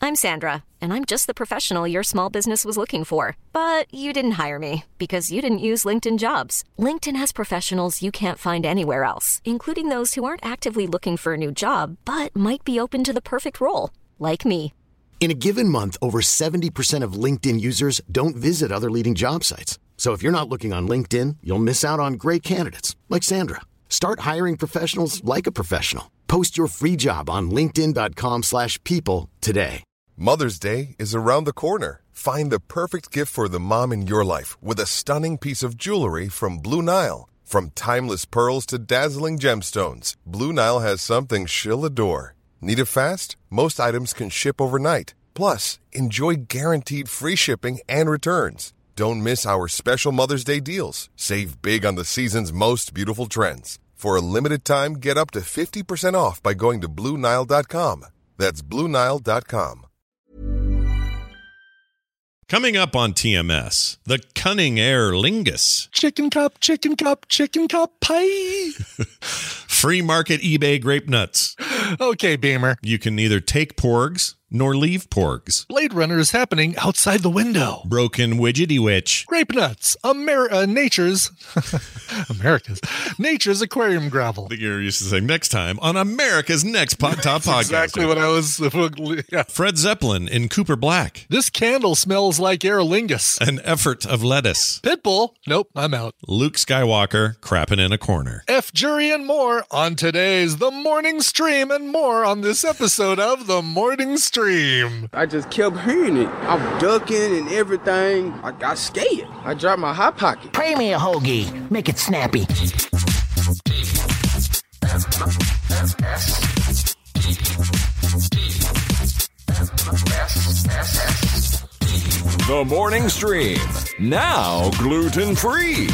I'm Sandra, and I'm just the professional your small business was looking for. But you didn't hire me because you didn't use LinkedIn Jobs. LinkedIn has professionals you can't find anywhere else, including those who aren't actively looking for a new job, but might be open to the perfect role, like me. In a given month, over 70% of LinkedIn users don't visit other leading job sites. So if you're not looking on LinkedIn, you'll miss out on great candidates like Sandra. Start hiring professionals like a professional. Post your free job on linkedin.com/people today. Mother's Day is around the corner. Find the perfect gift for the mom in your life with a stunning piece of jewelry from Blue Nile. From timeless pearls to dazzling gemstones, Blue Nile has something she'll adore. Need it fast? Most items can ship overnight. Plus, enjoy guaranteed free shipping and returns. Don't miss our special Mother's Day deals. Save big on the season's most beautiful trends. For a limited time, get up to 50% off by going to BlueNile.com. That's BlueNile.com. Coming up on TMS, the cunning Aer Lingus. Chicken cup pie. Free market eBay grape nuts. Okay, Beamer. You can neither take porgs nor leave porgs. Blade Runner is happening outside the window. Broken widgety witch. Grape nuts. Nature's aquarium gravel. I think you're used to saying next time on America's Next Top Podcast. Exactly what I was. Yeah. Fred Zeppelin in Cooper Black. This candle smells like Aer Lingus. An effort of lettuce. Pitbull. Nope, I'm out. Luke Skywalker crapping in a corner. F Jury and more on today's The Morning Stream, and more on this episode of The Morning Stream. I just kept hearing it. I'm ducking and everything. I got scared. I dropped my hot pocket. Pay me a hoagie. Make it snappy. The Morning Stream. Now gluten-free.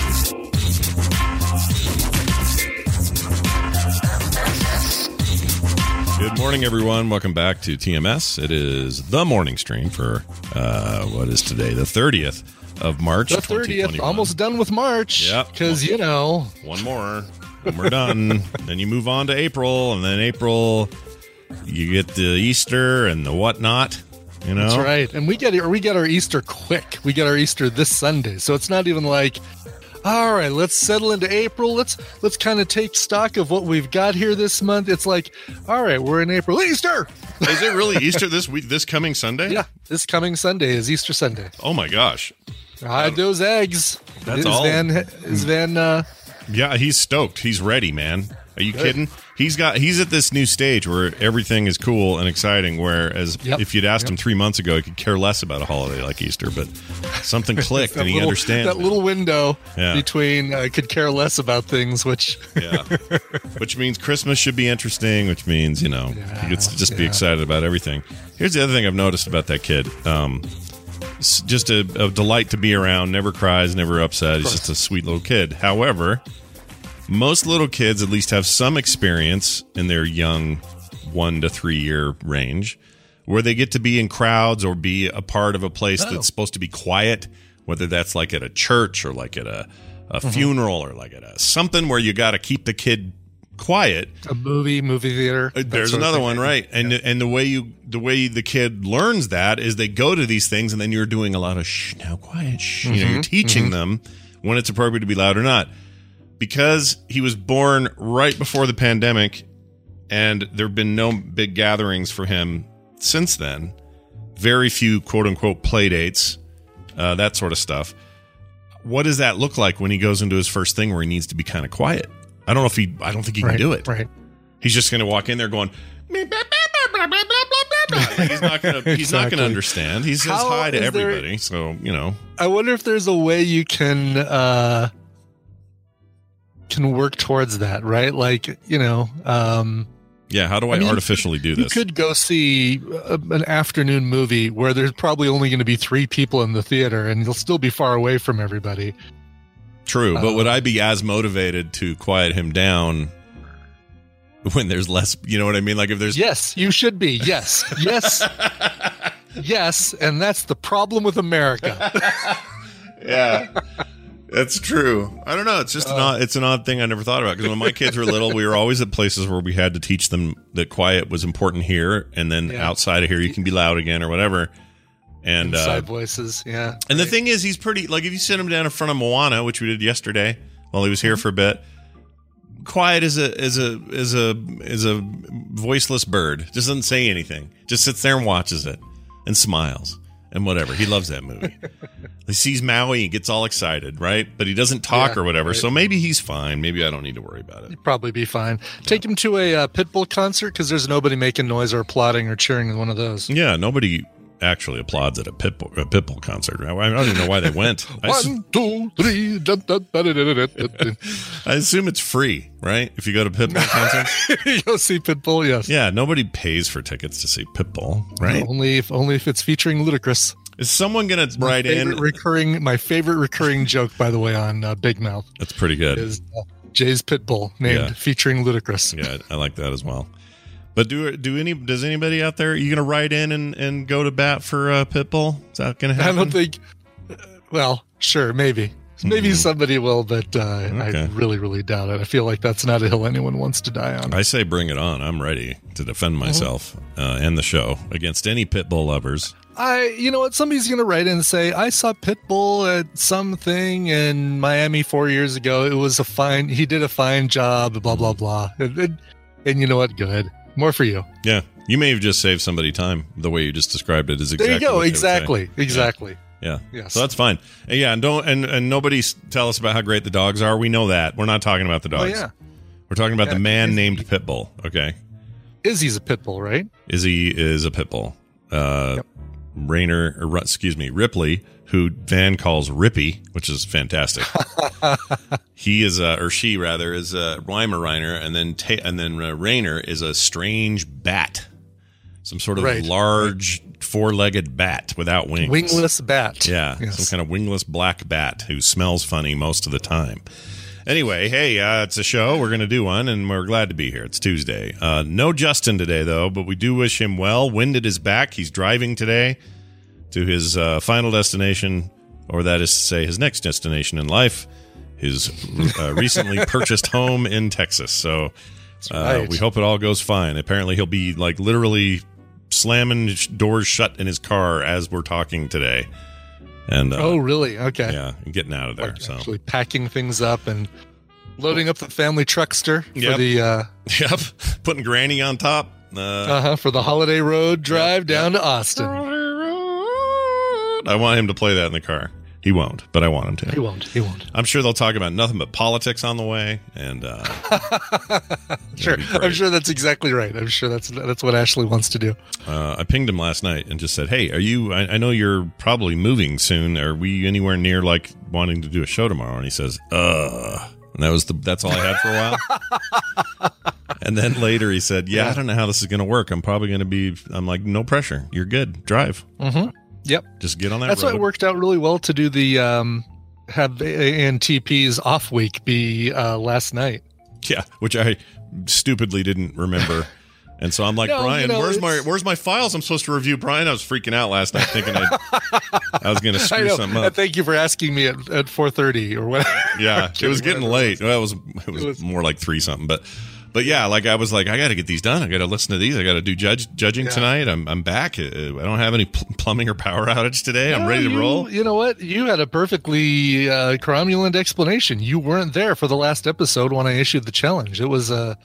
Good morning, everyone. Welcome back to TMS. It is the morning stream for, what is today? The 30th of March, The 30th, almost done with March. Yep. Because, you know. One more, and we're done. Then you move on to April, and then April, you get the Easter and the whatnot, you know? That's right. And we get our Easter quick. We get our Easter this Sunday. So it's not even like, all right, let's settle into April. Let's kind of take stock of what we've got here this month. It's like, all right, we're in April. Easter! Is it really Easter this week, this coming Sunday? Yeah, this coming Sunday is Easter Sunday. Oh, my gosh. Hide those eggs. That's all. Is Van Yeah, he's stoked. He's ready, man. Are you kidding? He's at this new stage where everything is cool and exciting, whereas if you'd asked him 3 months ago, he could care less about a holiday like Easter, but something clicked and he understands that little window between could care less about things, which which means Christmas should be interesting, which means, he gets to just be excited about everything. Here's the other thing I've noticed about that kid. Just a delight to be around, never cries, never upset. He's just a sweet little kid. However, most little kids at least have some experience in their young 1 to 3 year range where they get to be in crowds or be a part of a place that's supposed to be quiet, whether that's like at a church or like at a funeral or like at a something where you got to keep the kid quiet. A movie theater. There's another one, right? And the way the kid learns that is they go to these things and then you're doing a lot of shh, now quiet, shh. You're teaching them when it's appropriate to be loud or not. Because he was born right before the pandemic and there have been no big gatherings for him since then, very few quote-unquote play dates, that sort of stuff. What does that look like when he goes into his first thing where he needs to be kind of quiet? I don't think he can do it. Right. He's just going to walk in there going, like he's not going to understand. He says hi to everybody. So, I wonder if there's a way you can work towards that, right? Like, how do I artificially do this? You could go see an afternoon movie where there's probably only going to be 3 people in the theater and you'll still be far away from everybody. True, but would I be as motivated to quiet him down when there's less, you know what I mean? Like if there's... Yes, you should be. Yes. Yes, and that's the problem with America. Yeah. That's true. I don't know. It's just it's an odd thing I never thought about, because when my kids were little, we were always at places where we had to teach them that quiet was important here, and then outside of here you can be loud again or whatever. And side voices, yeah. And the thing is, he's pretty, like, if you sit him down in front of Moana, which we did yesterday while he was here for a bit, quiet is a voiceless bird. Just doesn't say anything. Just sits there and watches it and smiles. And whatever. He loves that movie. He sees Maui and gets all excited, right? But he doesn't talk or whatever. Right. So maybe he's fine. Maybe I don't need to worry about it. He'd probably be fine. Take him to a Pitbull concert, because there's nobody making noise or applauding or cheering in one of those. Yeah, nobody actually applauds at a Pitbull concert. I don't even know why they went. 1, 2, 3. I assume it's free, right? If you go to Pitbull concerts, you go see Pitbull. Yes. Yeah, nobody pays for tickets to see Pitbull, right? Only if it's featuring Ludacris. Is someone going to write in? My favorite recurring joke, by the way, on Big Mouth. That's pretty good. Is Jay's Pitbull named featuring Ludacris. Yeah, I like that as well. But does anybody out there, are you going to write in and go to bat for Pitbull? Is that going to happen? I don't think. Well, sure, maybe. Maybe somebody will, but I really, really doubt it. I feel like that's not a hill anyone wants to die on. I say bring it on. I'm ready to defend myself and the show against any Pitbull lovers. You know what? Somebody's going to write in and say, I saw Pitbull at something in Miami 4 years ago. It was he did a fine job, blah, blah, blah. And you know what? Good. More for you. Yeah. You may have just saved somebody time. The way you just described it is exactly there you go. What exactly. Yeah. Yes. So that's fine. Yeah. And nobody tell us about how great the dogs are. We know that. We're not talking about the dogs. Oh, yeah. We're talking about the man named Pitbull. Okay. Izzy's a Pitbull, right? Izzy is a Pitbull. Ripley, who Van calls Rippy, which is fantastic. He is, or she rather, is a Weimaraner, and then Rainer is a strange bat, some sort of large four-legged bat without wings, wingless bat. Yeah, some kind of wingless black bat who smells funny most of the time. Anyway, hey, it's a show. We're going to do one, and we're glad to be here. It's Tuesday. No Justin today, though, but we do wish him well. Winded is back. He's driving today to his final destination, or that is to say his next destination in life, his recently purchased home in Texas. So we hope it all goes fine. Apparently he'll be like literally slamming doors shut in his car as we're talking today. And oh, really? Okay. Yeah, and getting out of there. Like actually packing things up and loading up the family truckster for the putting Granny on top for the holiday road drive down to Austin. I want him to play that in the car. He won't, but I want him to. He won't. I'm sure they'll talk about nothing but politics on the way, and sure. I'm sure that's exactly right. I'm sure that's what Ashley wants to do. I pinged him last night and just said, "Hey, are you? I know you're probably moving soon. Are we anywhere near like wanting to do a show tomorrow?" And he says, And that's all I had for a while. And then later he said, I don't know how this is going to work. I'm probably going to be. I'm like, no pressure. You're good. Drive. Mm-hmm. Yep. Just get on that That's road. why it worked out really well to do the have ANTP's off week be last night. Yeah, which I stupidly didn't remember. And so I'm like, Brian, where's my files I'm supposed to review? Brian, I was freaking out last night thinking I was going to screw something up. Thank you for asking me at 4:30 or whatever. Yeah, it was getting late. Well, it was more like 3 something, But yeah, like I was like, I got to get these done. I got to listen to these. I got to do judging tonight. I'm back. I don't have any plumbing or power outage today. I'm ready to roll. You know what? You had a perfectly cromulent explanation. You weren't there for the last episode when I issued the challenge. It was a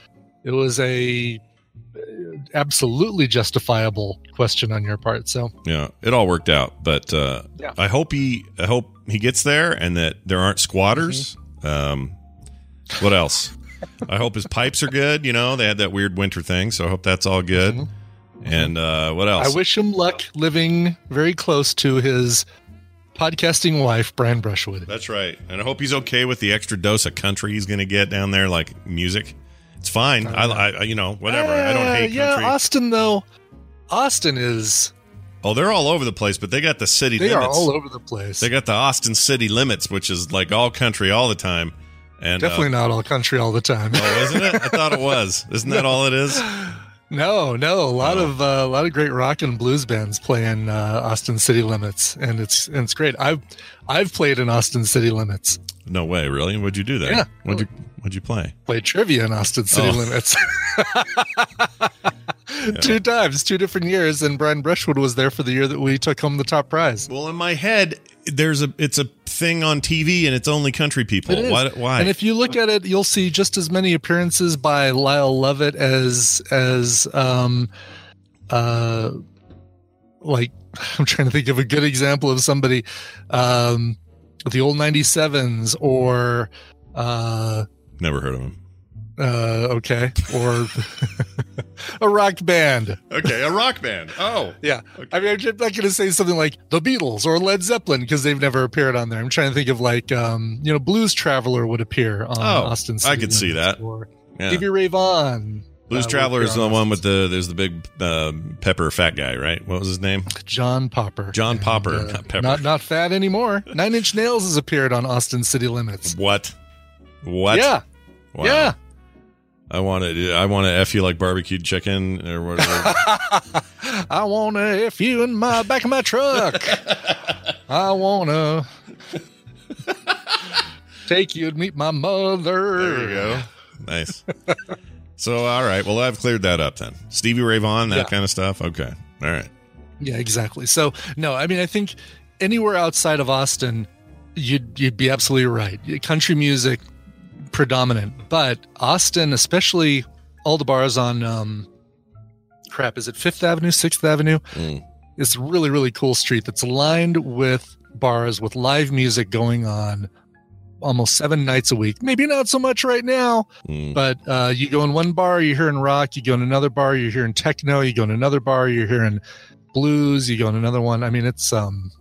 absolutely justifiable question on your part. So yeah, it all worked out. But I hope he gets there and that there aren't squatters. Mm-hmm. What else? I hope his pipes are good. You know, they had that weird winter thing, so I hope that's all good. Mm-hmm. And what else? I wish him luck living very close to his podcasting wife, Brian Brushwood. That's right. And I hope he's okay with the extra dose of country he's going to get down there, like music. It's fine. I you know, whatever. I don't hate country. Austin, though. Austin is... Oh, they're all over the place, but they got the city limits. They are all over the place. They got the Austin city limits, which is like all country all the time. And definitely not all country all the time. Oh, isn't it? I thought it was. Isn't that all it is? No, a lot of great rock and blues bands play in Austin City Limits, and it's great. I've played in Austin City Limits. No way, really? What'd you do there? Yeah. What'd you play? Played trivia in Austin City Limits. Yeah. 2 times, 2 different years, and Brian Brushwood was there for the year that we took home the top prize. Well, in my head, it's a thing on TV, and it's only country people. It is. Why? And if you look at it, you'll see just as many appearances by Lyle Lovett as like, I'm trying to think of a good example of somebody, the old 97s or Never heard of him. Okay, or a rock band. Okay, a rock band. Oh, Yeah. Okay. I mean, I'm not going to say something like the Beatles or Led Zeppelin because they've never appeared on there. I'm trying to think of like, Blues Traveler would appear on Austin City I could see Limits, that. Or Yeah. Stevie Ray Vaughan. Blues would Traveler is appear the on one Austin with there's the big pepper fat guy, right? What was his name? John Popper. John And, Popper, not Pepper. Not fat anymore. 9 Inch Nails has appeared on Austin City Limits. What? Yeah. Wow. Yeah. I want to F you like barbecued chicken or whatever. I want to F you in my back of my truck. I want to take you to meet my mother. There you go. Nice. So, all right. Well, I've cleared that up then. Stevie Ray Vaughan, that kind of stuff. Okay. All right. Yeah, exactly. So, no, I mean, I think anywhere outside of Austin, you'd be absolutely right. Country music predominant, but Austin, especially all the bars on is it 5th Avenue, 6th Avenue? It's a really, really cool street that's lined with bars with live music going on almost 7 nights a week. Maybe not so much right now, but you go in one bar, you're hearing rock. You go in another bar, you're hearing techno. You go in another bar, you're hearing blues. You go in another one. I mean, it's Sounds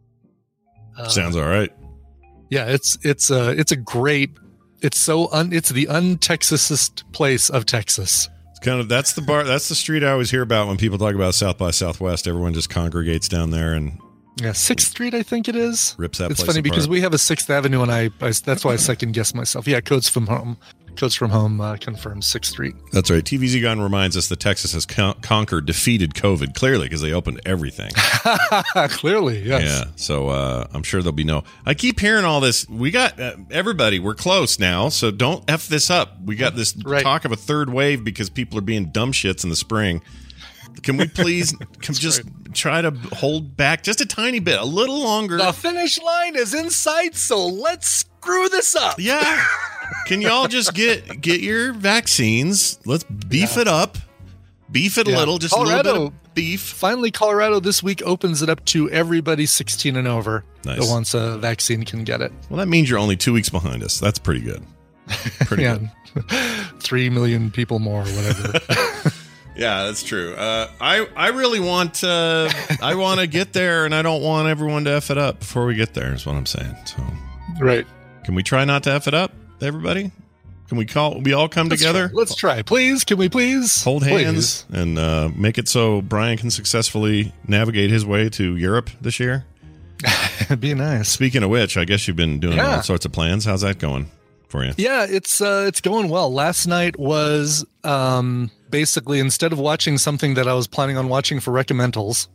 all right. yeah, it's a great. It's it's the un-Texasist place of Texas. It's kind of that's the street I always hear about when people talk about South by Southwest. Everyone just congregates down there and Yeah, 6th Street, I think it is. Rips that It's place funny because apart. we have a 6th Avenue, and I that's why I second guess myself. Yeah, Codes from Home confirms 6th Street. That's right. TVZ Gun reminds us that Texas has defeated COVID, clearly, because they opened everything. Clearly, yes. Yeah, so I'm sure there'll be no... I keep hearing all this. We got... everybody, we're close now, so don't F this up. We got this talk of a third wave because people are being dumb shits in the spring. Can we please try to hold back just a tiny bit, a little longer? The finish line is in sight, so let's screw this up. Yeah. Can y'all just get your vaccines? Let's beef it up. Beef it a little, just Colorado, a little bit of beef. Finally, Colorado this week opens it up to everybody 16 and over Nice. that wants a vaccine can get it. Well, that means you're only 2 weeks behind us. That's pretty good. Pretty good. 3 million people more, whatever. Yeah, that's true. I really want I want to get there, and I don't want everyone to F it up before we get there, is what I'm saying. So, Right. can we try not to F it up, everybody? Can we all come together? Let's try. Please. Can we please? Hold hands and make it so Brian can successfully navigate his way to Europe this year? It'd be nice. Speaking of which, I guess you've been doing all sorts of plans. How's that going for you? Yeah, it's going well. Last night was basically, instead of watching something that I was planning on watching for recommendals,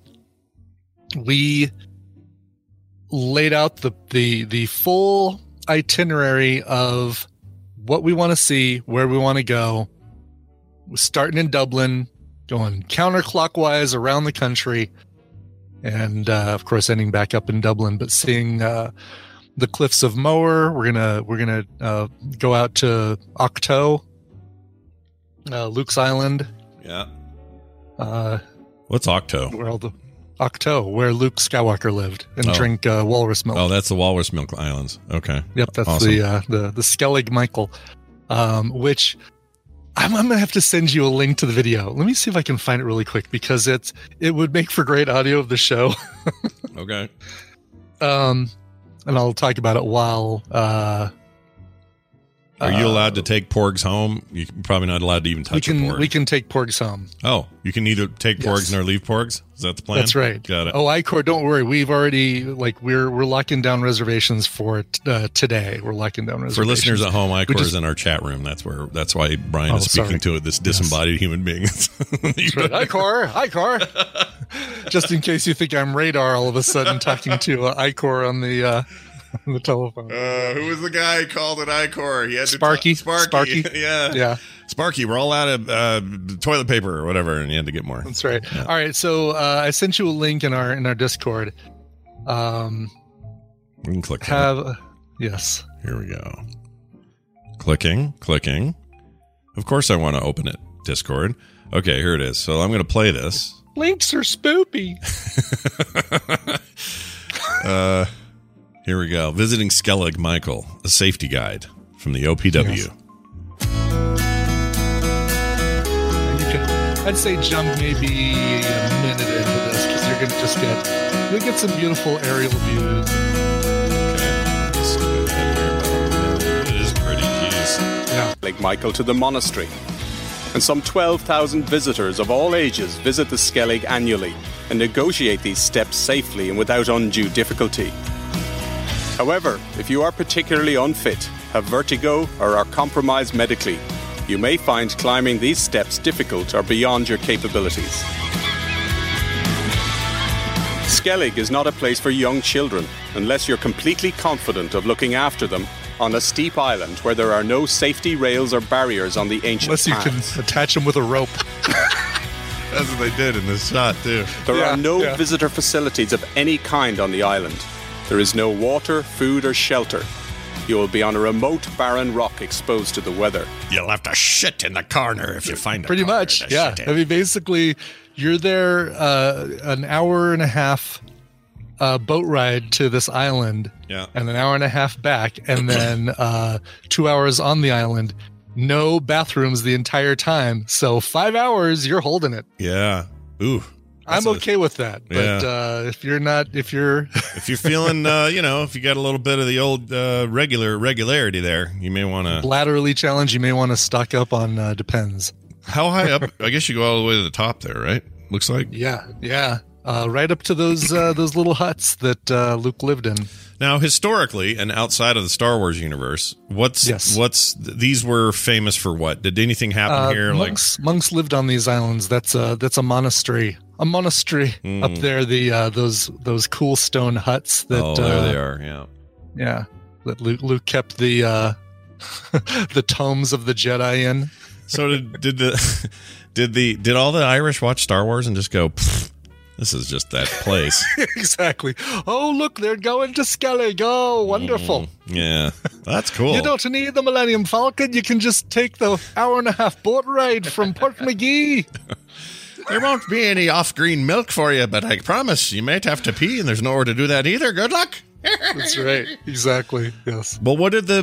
we laid out the full itinerary of what we want to see, where we want to go. We're starting in Dublin, going counterclockwise around the country, and of course ending back up in Dublin, but seeing the cliffs of Moher. We're gonna go out to Octo, Luke's Island. Yeah. What's Octo? Where Luke Skywalker lived, and drink walrus milk. Oh, that's the Walrus Milk Islands. Okay. Yep, that's awesome. the Skellig Michael, which I'm gonna have to send you a link to the video. Let me see if I can find it really quick because it would make for great audio of the show. Okay. And I'll talk about it while Are you allowed to take porgs home? You're probably not allowed to even touch a porg. We can take porgs home. Oh, you can either take porgs nor leave porgs? Is that the plan? That's right. Got it. Oh, Icor, don't worry. We've already, we're locking down reservations for it today. We're locking down reservations. For listeners at home, Icor is in our chat room. That's why Brian is speaking to this disembodied human being. That's right. Icor. Just in case you think I'm radar all of a sudden talking to Icor on the telephone. Who was the guy who called it Icor? He had Sparky. Sparky. Yeah. Sparky, we're all out of toilet paper or whatever, and you had to get more. That's right. Yeah. All right, so I sent you a link in our Discord. We can click. Yes. Here we go. Clicking. Of course, I want to open it. Discord. Okay, here it is. So I'm going to play this. Links are spoopy. Here we go. Visiting Skellig Michael, a safety guide from the OPW. Yes. I'd say jump maybe a minute into this because you're going to you'll get some beautiful aerial views. Okay. Let's skip ahead here. It is pretty, jeez. Yeah. Lake Michael to the monastery. And some 12,000 visitors of all ages visit the Skellig annually and negotiate these steps safely and without undue difficulty. However, if you are particularly unfit, have vertigo, or are compromised medically, you may find climbing these steps difficult or beyond your capabilities. Skellig is not a place for young children unless you're completely confident of looking after them on a steep island where there are no safety rails or barriers on the ancient Unless you paths. can attach them with a rope. That's what they did in this shot, too. There are no visitor facilities of any kind on the island. There is no water, food, or shelter. You will be on a remote, barren rock exposed to the weather. You'll have to shit in the corner if you find it. Pretty much, yeah. I mean, basically, you're there an hour and a half boat ride to this island, and an hour and a half back, and then 2 hours on the island. No bathrooms the entire time. So 5 hours, you're holding it. Yeah. Ooh. I'm okay with that. But if you're feeling, if you got a little bit of the old regularity there, you may want to laterally challenge. You may want to stock up on Depends. How high up? I guess you go all the way to the top there, right? Looks like. Yeah. Right up to those little huts that Luke lived in. Now, historically and outside of the Star Wars universe, these were famous for what? Did anything happen here? Monks lived on these islands. That's a monastery. A monastery up there. Those cool stone huts. That there they are. Yeah. Yeah. That Luke kept the the tomes of the Jedi in. So did all the Irish watch Star Wars and just go, this is just that place? Exactly. Oh, look, they're going to Skellig. Oh, wonderful. Yeah, that's cool. You don't need the Millennium Falcon. You can just take the hour and a half boat ride from Port McGee. There won't be any off-green milk for you, but I promise you might have to pee, and there's nowhere to do that either. Good luck. That's right. Exactly. Yes. Well, what did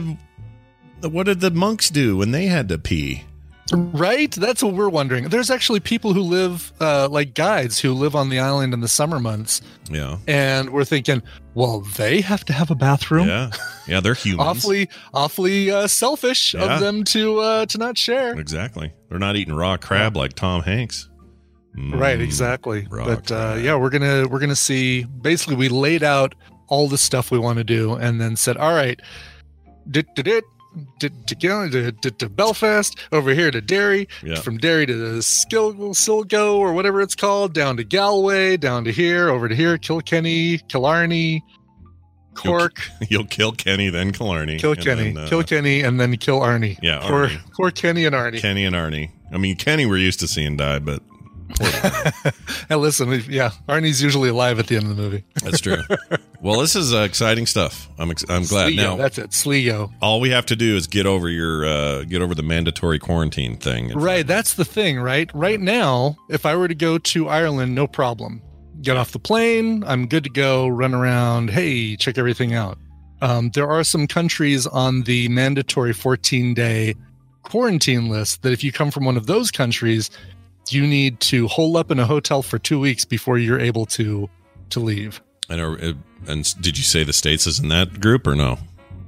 the monks do when they had to pee? Right? That's what we're wondering. There's actually people who live, like guides who live on the island in the summer months. Yeah. And we're thinking, well, they have to have a bathroom. Yeah, they're humans. awfully selfish of them to not share. Exactly. They're not eating raw crab like Tom Hanks. Right, exactly. But we're gonna see. Basically, we laid out all the stuff we want to do, and then said, "All right, to Belfast, over here to Derry, from Derry to Silgo or whatever it's called, down to Galway, down to here, over to here, Kilkenny, Killarney, Cork. You'll kill Kenny, then Killarney. Kill Kenny, and then kill Arnie. Yeah, poor Kenny and Arnie. Kenny and Arnie. I mean, Kenny we're used to seeing die, but Hey, listen, Arnie's usually alive at the end of the movie. That's true. Well, this is exciting stuff. I'm glad. Sligo, now that's it, Sligo. All we have to do is get over the mandatory quarantine thing. Right, that's the thing. Right now, if I were to go to Ireland, no problem. Get off the plane, I'm good to go. Run around. Hey, check everything out. There are some countries on the mandatory 14-day quarantine list that if you come from one of those countries, you need to hole up in a hotel for 2 weeks before you're able to leave. And did you say the States is in that group or no?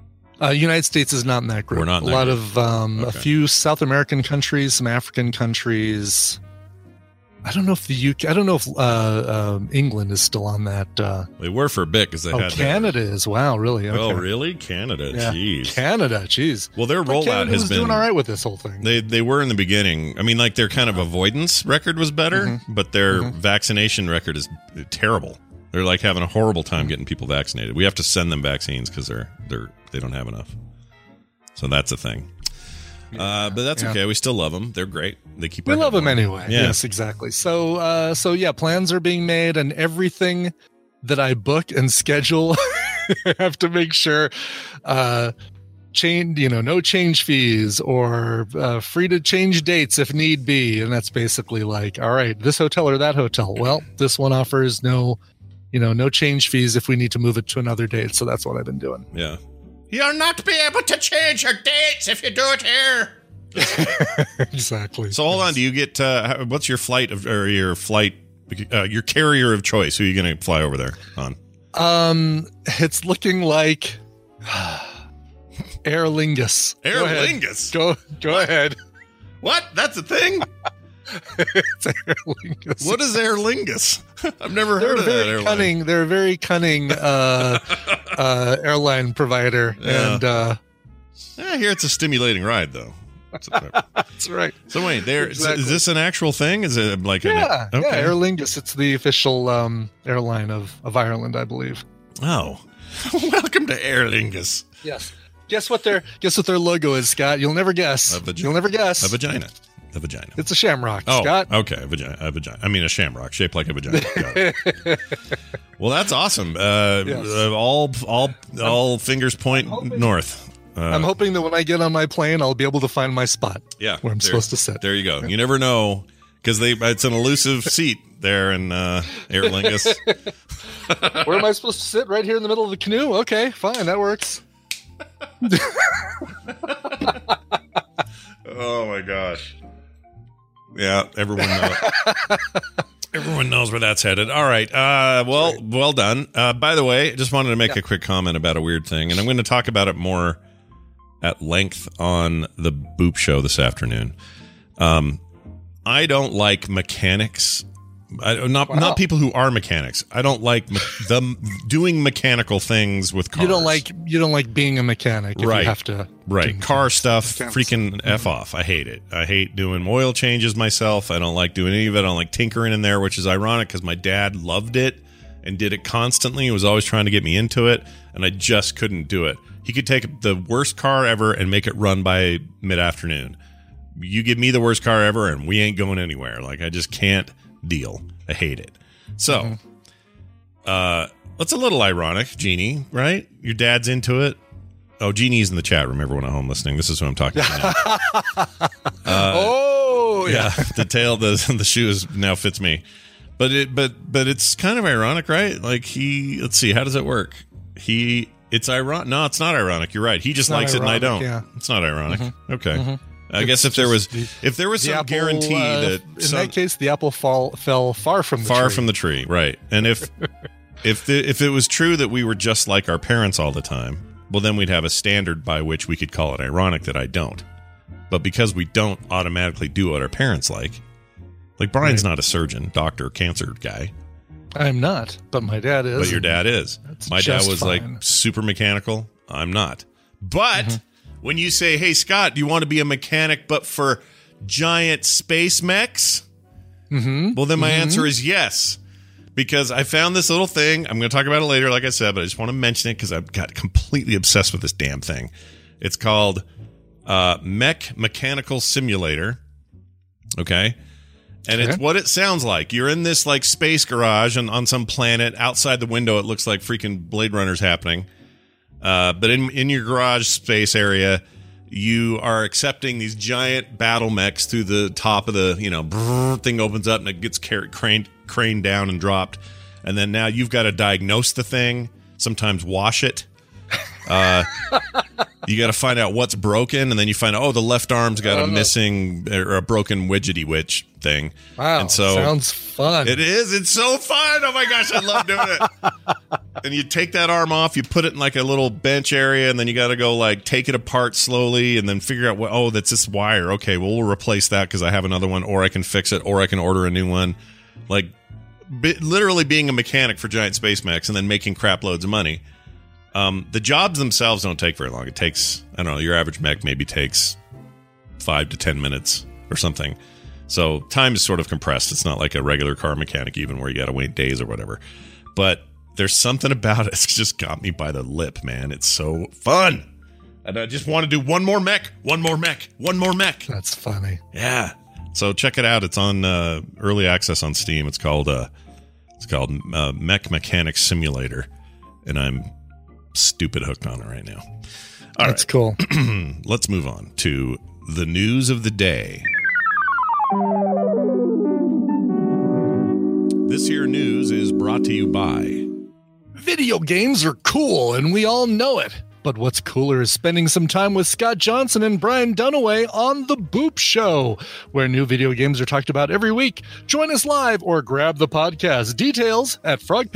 United States is not in that group. We're not in a that lot group. of a few South American countries, some African countries. I don't know if the UK. I don't know if England is still on that. They were for a bit because they had Canada is. Wow, really? Okay. Oh, really? Canada? Yeah. Jeez. Canada, jeez. Well, their rollout Canada has was been doing all right with this whole thing. They were in the beginning. I mean, like their kind of avoidance record was better, but their vaccination record is terrible. They're like having a horrible time getting people vaccinated. We have to send them vaccines because they don't have enough. So that's a thing. But that's okay. We still love them. They're great. They keep. We love them anyway. Yeah. Yes, exactly. So yeah, plans are being made, and everything that I book and schedule, I have to make sure, no change fees or free to change dates if need be. And that's basically like, all right, this hotel or that hotel. Well, this one offers no change fees if we need to move it to another date. So that's what I've been doing. Yeah. You'll not be able to change your dates if you do it here. Exactly. So hold on. Do you get what's your your carrier of choice? Who are you going to fly over there on? It's looking like Aer Lingus. Aer Lingus. Go ahead. What? That's a thing? It's Aer Lingus. What is Aer Lingus? I've never heard of that airline. They're a very cunning airline provider, and I hear it's a stimulating ride, though. That's right. So wait, Exactly. Is this an actual thing? Is it like yeah, okay. Aer Lingus? It's the official airline of Ireland, I believe. Oh, welcome to Aer Lingus. Yes. Guess what their logo is, Scott? You'll never guess. You'll never guess. A vagina. A vagina. It's a shamrock, oh, Scott. Okay, a vagina. I mean, a shamrock shaped like a vagina. Well, that's awesome. Yes. All fingers point north. I'm hoping that when I get on my plane, I'll be able to find my spot. Yeah, where I'm supposed to sit. There you go. You never know because it's an elusive seat there in Aer Lingus. Where am I supposed to sit? Right here in the middle of the canoe? Okay, fine, that works. Oh my gosh. Yeah, everyone knows. Everyone knows where that's headed. All right. Well done. By the way, just wanted to make a quick comment about a weird thing, and I'm going to talk about it more at length on the Boop Show this afternoon. I don't like mechanics. Not people who are mechanics. I don't like them doing mechanical things with cars. You don't like being a mechanic. If right. You have to. Right. Car stuff. Freaking F off. I hate it. I hate doing oil changes myself. I don't like doing any of it. I don't like tinkering in there, which is ironic because my dad loved it and did it constantly. He was always trying to get me into it, and I just couldn't do it. He could take the worst car ever and make it run by mid-afternoon. You give me the worst car ever, and we ain't going anywhere. Like, I just can't deal. I hate it. So, it's a little ironic, Jeannie, right? Your dad's into it. Oh, Jeannie's in the chat room, everyone at home listening. This is who I'm talking about now. Yeah. The shoe now fits me. But it's kind of ironic, right? Like let's see, how does it work? It's ironic. No, it's not ironic. You're right. He just likes ironic, it and I don't. Yeah. It's not ironic. Okay. I guess if there was some apple, guarantee that that case the apple fell far from the tree, right? And if it was true that we were just like our parents all the time, well, then we'd have a standard by which we could call it ironic that I don't. But because we don't automatically do what our parents like Brian's not a surgeon, doctor, cancer guy. I'm not, but my dad is. But your dad is. My dad was fine. like super mechanical. I'm not. But when you say, hey, Scott, do you want to be a mechanic but for giant space mechs? Well, then my answer is yes. Because I found this little thing. I'm going to talk about it later, like I said, but I just want to mention it because I've got completely obsessed with this damn thing. It's called Mechanical Simulator. Okay? And it's what it sounds like. You're in this like space garage on some planet. Outside the window, it looks like freaking Blade Runner's happening. But in your garage space area, you are accepting these giant battle mechs through the top of the, thing opens up and it gets craned down and dropped. And then now you've got to diagnose the thing, sometimes wash it. You got to find out what's broken, and then you find out, the left arm's got a missing or a broken widgety witch thing. Wow, and so sounds fun. It is. It's so fun. Oh my gosh, I love doing it. And you take that arm off, you put it in like a little bench area, and then you got to go like take it apart slowly and then figure out what, oh, that's this wire. Okay, well, we'll replace that because I have another one, or I can fix it, or I can order a new one. Like literally being a mechanic for giant space mechs and then making crap loads of money. The jobs themselves don't take very long. It takes, I don't know, your average mech maybe takes 5 to 10 minutes or something. So time is sort of compressed. It's not like a regular car mechanic even where you got to wait days or whatever. But there's something about it. It's just got me by the lip, man. It's so fun. And I just want to do one more mech. That's funny. Yeah. So check it out. It's on early access on Steam. It's called Mech Mechanic Simulator. And I'm stupid hooked on it right now. All That's cool. Let's move on to the news of the day. This here news is brought to you by... Video games are cool, and we all know it. But what's cooler is spending some time with Scott Johnson and Brian Dunaway on The Boop Show, where new video games are talked about every week. Join us live or grab the podcast. Details at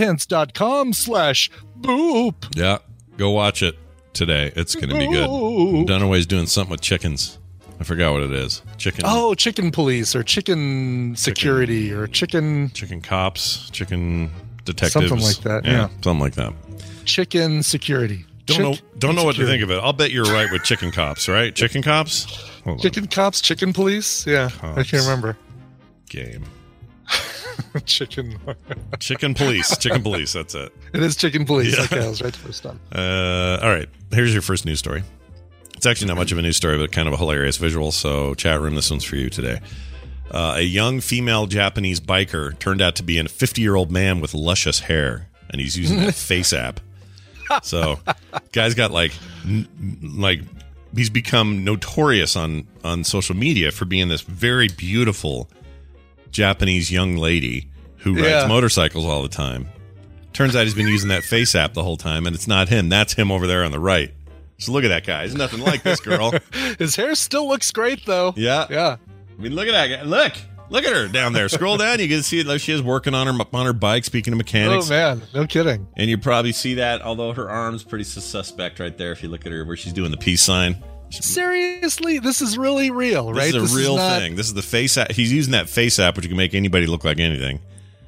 frogpants.com/boop. Yeah, go watch it today. It's going to be good. Dunaway's doing something with chickens. I forgot what it is. Chicken. Oh, chicken police or chicken security or chicken cops, chicken detectives. Something like that. Yeah. Something like that. Chicken security. Don't know what to think of it. I'll bet you're right with chicken cops, right? Chicken cops? Chicken cops, chicken police? Yeah. Cops. I can't remember. Game. Chicken police. Chicken police, that's it. It is chicken police. Yeah. Okay, I was right the first time. All right. Here's your first news story. It's actually not much of a news story, but kind of a hilarious visual. So, chat room, this one's for you today. A young female Japanese biker turned out to be a 50-year-old man with luscious hair, and he's using that face app. So, guy's got like he's become notorious on social media for being this very beautiful Japanese young lady who rides motorcycles all the time. Turns out he's been using that face app the whole time, and it's not him. That's him over there on the right. So look at that guy. He's nothing like this girl. His hair still looks great, though. Yeah. Yeah. I mean, look at that guy. Look at her down there. Scroll down. You can see like she is working on her bike, speaking of mechanics. Oh, man. No kidding. And you probably see that, although her arm's pretty suspect right there if you look at her where she's doing the peace sign. Seriously? This is really real, right? This is a real thing. This is the face app. He's using that face app, which can make anybody look like anything.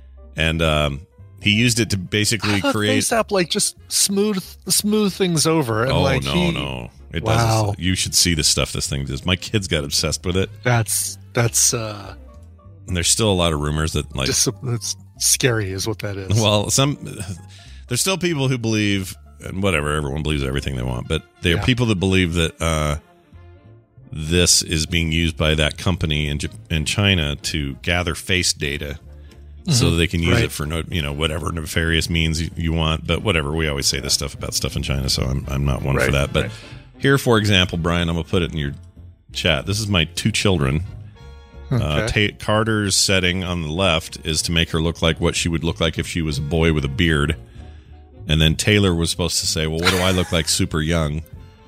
And he used it to basically create face app, like just smooth things over. And no. It doesn't. You should see the stuff this thing does. My kids got obsessed with it. That's and there's still a lot of rumors that like it's scary is what that is. Well, there's still people who believe, and whatever, everyone believes everything they want, but there are people that believe that this is being used by that company in China to gather face data. So that they can use it for whatever nefarious means you want. But whatever, we always say this stuff about stuff in China, so I'm not one for that. But here, for example, Brian, I'm going to put it in your chat. This is my 2 children. Okay. Carter's setting on the left is to make her look like what she would look like if she was a boy with a beard. And then Taylor was supposed to say, well, what do I look like super young?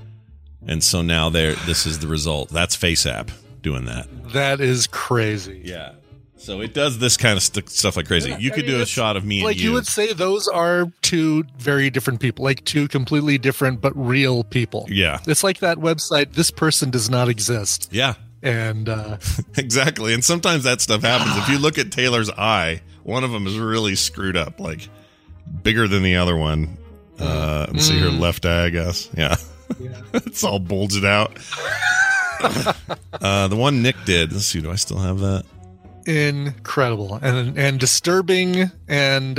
And so now this is the result. That's FaceApp doing that. That is crazy. Yeah. So it does this kind of stuff like crazy. You could do a shot of me and you would say those are 2 very different people, like 2 completely different but real people. Yeah. It's like that website, this person does not exist. Yeah. And exactly. And sometimes that stuff happens. If you look at Taylor's eye, one of them is really screwed up, like bigger than the other one. And see her left eye, I guess. Yeah. It's all bulged out. The one Nick did. Let's see, do I still have that? Incredible and disturbing and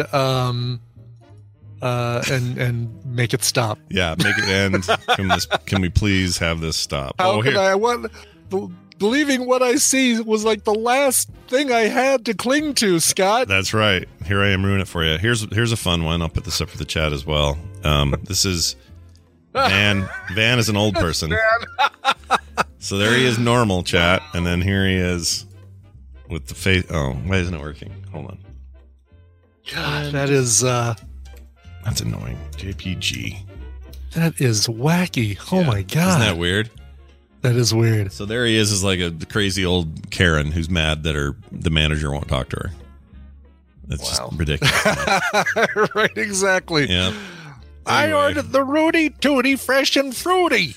make it stop. Yeah, make it end. Can we please have this stop? How can I believing what I see was like the last thing I had to cling to, Scott. That's right. Here I am ruining it for you. Here's a fun one. I'll put this up for the chat as well. This is Van. Van is an old person. So there he is, normal chat, and then here he is with the face. Oh, why isn't it working? Hold on. God, that is that's annoying. JPG. That is wacky. Oh my God. Isn't that weird? That is weird. So there he is like a crazy old Karen who's mad that the manager won't talk to her. That's just ridiculous. Right, exactly. Yeah. Anyway. I ordered the Rudy Tooty fresh and fruity.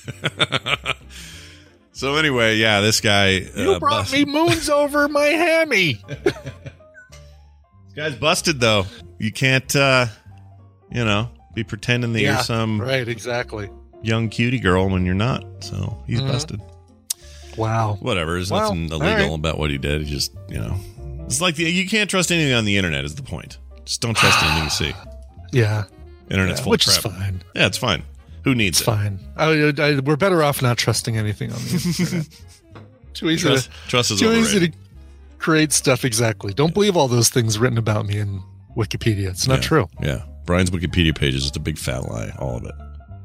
So anyway, yeah, this guy... You brought me moons over my hammy. This guy's busted, though. You can't, be pretending that you're some... Right, exactly. Young cutie girl when you're not. So he's busted. Wow. Whatever. There's nothing illegal about what he did. He just, It's like you can't trust anything on the internet is the point. Just don't trust anything you see. Yeah. Internet's full which of crap. Is fine. Yeah, it's fine. Who needs it? Fine. We're better off not trusting anything on the internet. Too easy trust is too overrated. easy to create stuff. Exactly. Don't believe all those things written about me in Wikipedia. It's not true. Yeah. Brian's Wikipedia page is just a big fat lie. All of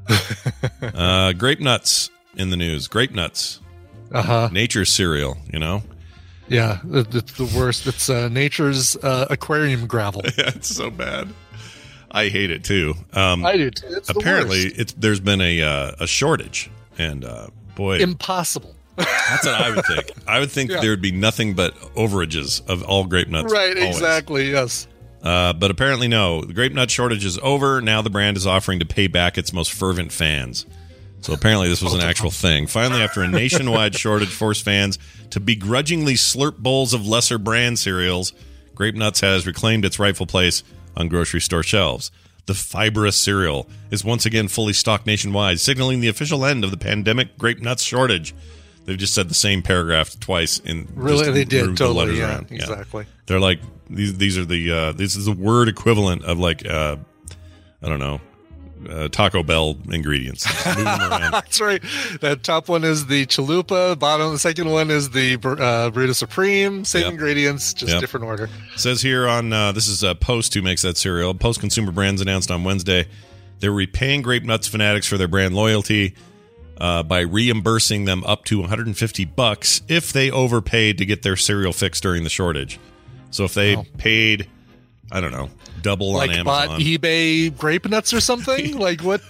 it. Grape nuts in the news. Grape nuts. Nature's cereal, Yeah, it's the worst. It's nature's aquarium gravel. Yeah, it's so bad. I hate it too. I do too. It's apparently, the worst. there's been a shortage, and boy, impossible. That's what I would think. I would think there would be nothing but overages of all grape nuts. Right, always. exactly. Yes. But apparently, no. The grape nut shortage is over. Now the brand is offering to pay back its most fervent fans. So apparently this was an actual thing. Finally, after a nationwide shortage forced fans to begrudgingly slurp bowls of lesser brand cereals, Grape Nuts has reclaimed its rightful place on grocery store shelves. The fibrous cereal is once again fully stocked nationwide, signaling the official end of the pandemic Grape Nuts shortage. They've just said the same paragraph twice. Really, they did totally. Yeah, around. exactly. They're like these are the this is the word equivalent of like I don't know. Taco Bell ingredients. Moving around. That's right. That top one is the chalupa. The second one is the burrito supreme. Same ingredients, just different order. Says here on this is Post who makes that cereal. Post Consumer Brands announced on Wednesday they're repaying Grape Nuts fanatics for their brand loyalty by reimbursing them up to $150 if they overpaid to get their cereal fixed during the shortage. So if they paid, I don't know, double on Amazon. Like bought eBay grape nuts or something? Like what?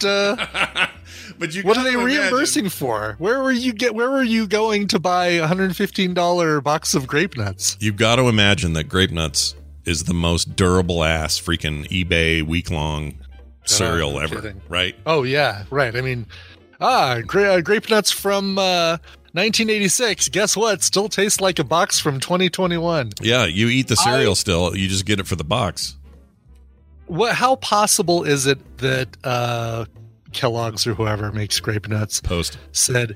But what are they reimbursing for? Where were you going to buy a $115 box of grape nuts? You've got to imagine that Grape Nuts is the most durable ass freaking eBay week-long cereal ever, kidding. Right? Oh yeah, right. I mean, grape nuts from 1986. Guess what? Still tastes like a box from 2021. Yeah, you eat the cereal still. You just get it for the box. How possible is it that Kellogg's or whoever makes grape nuts said,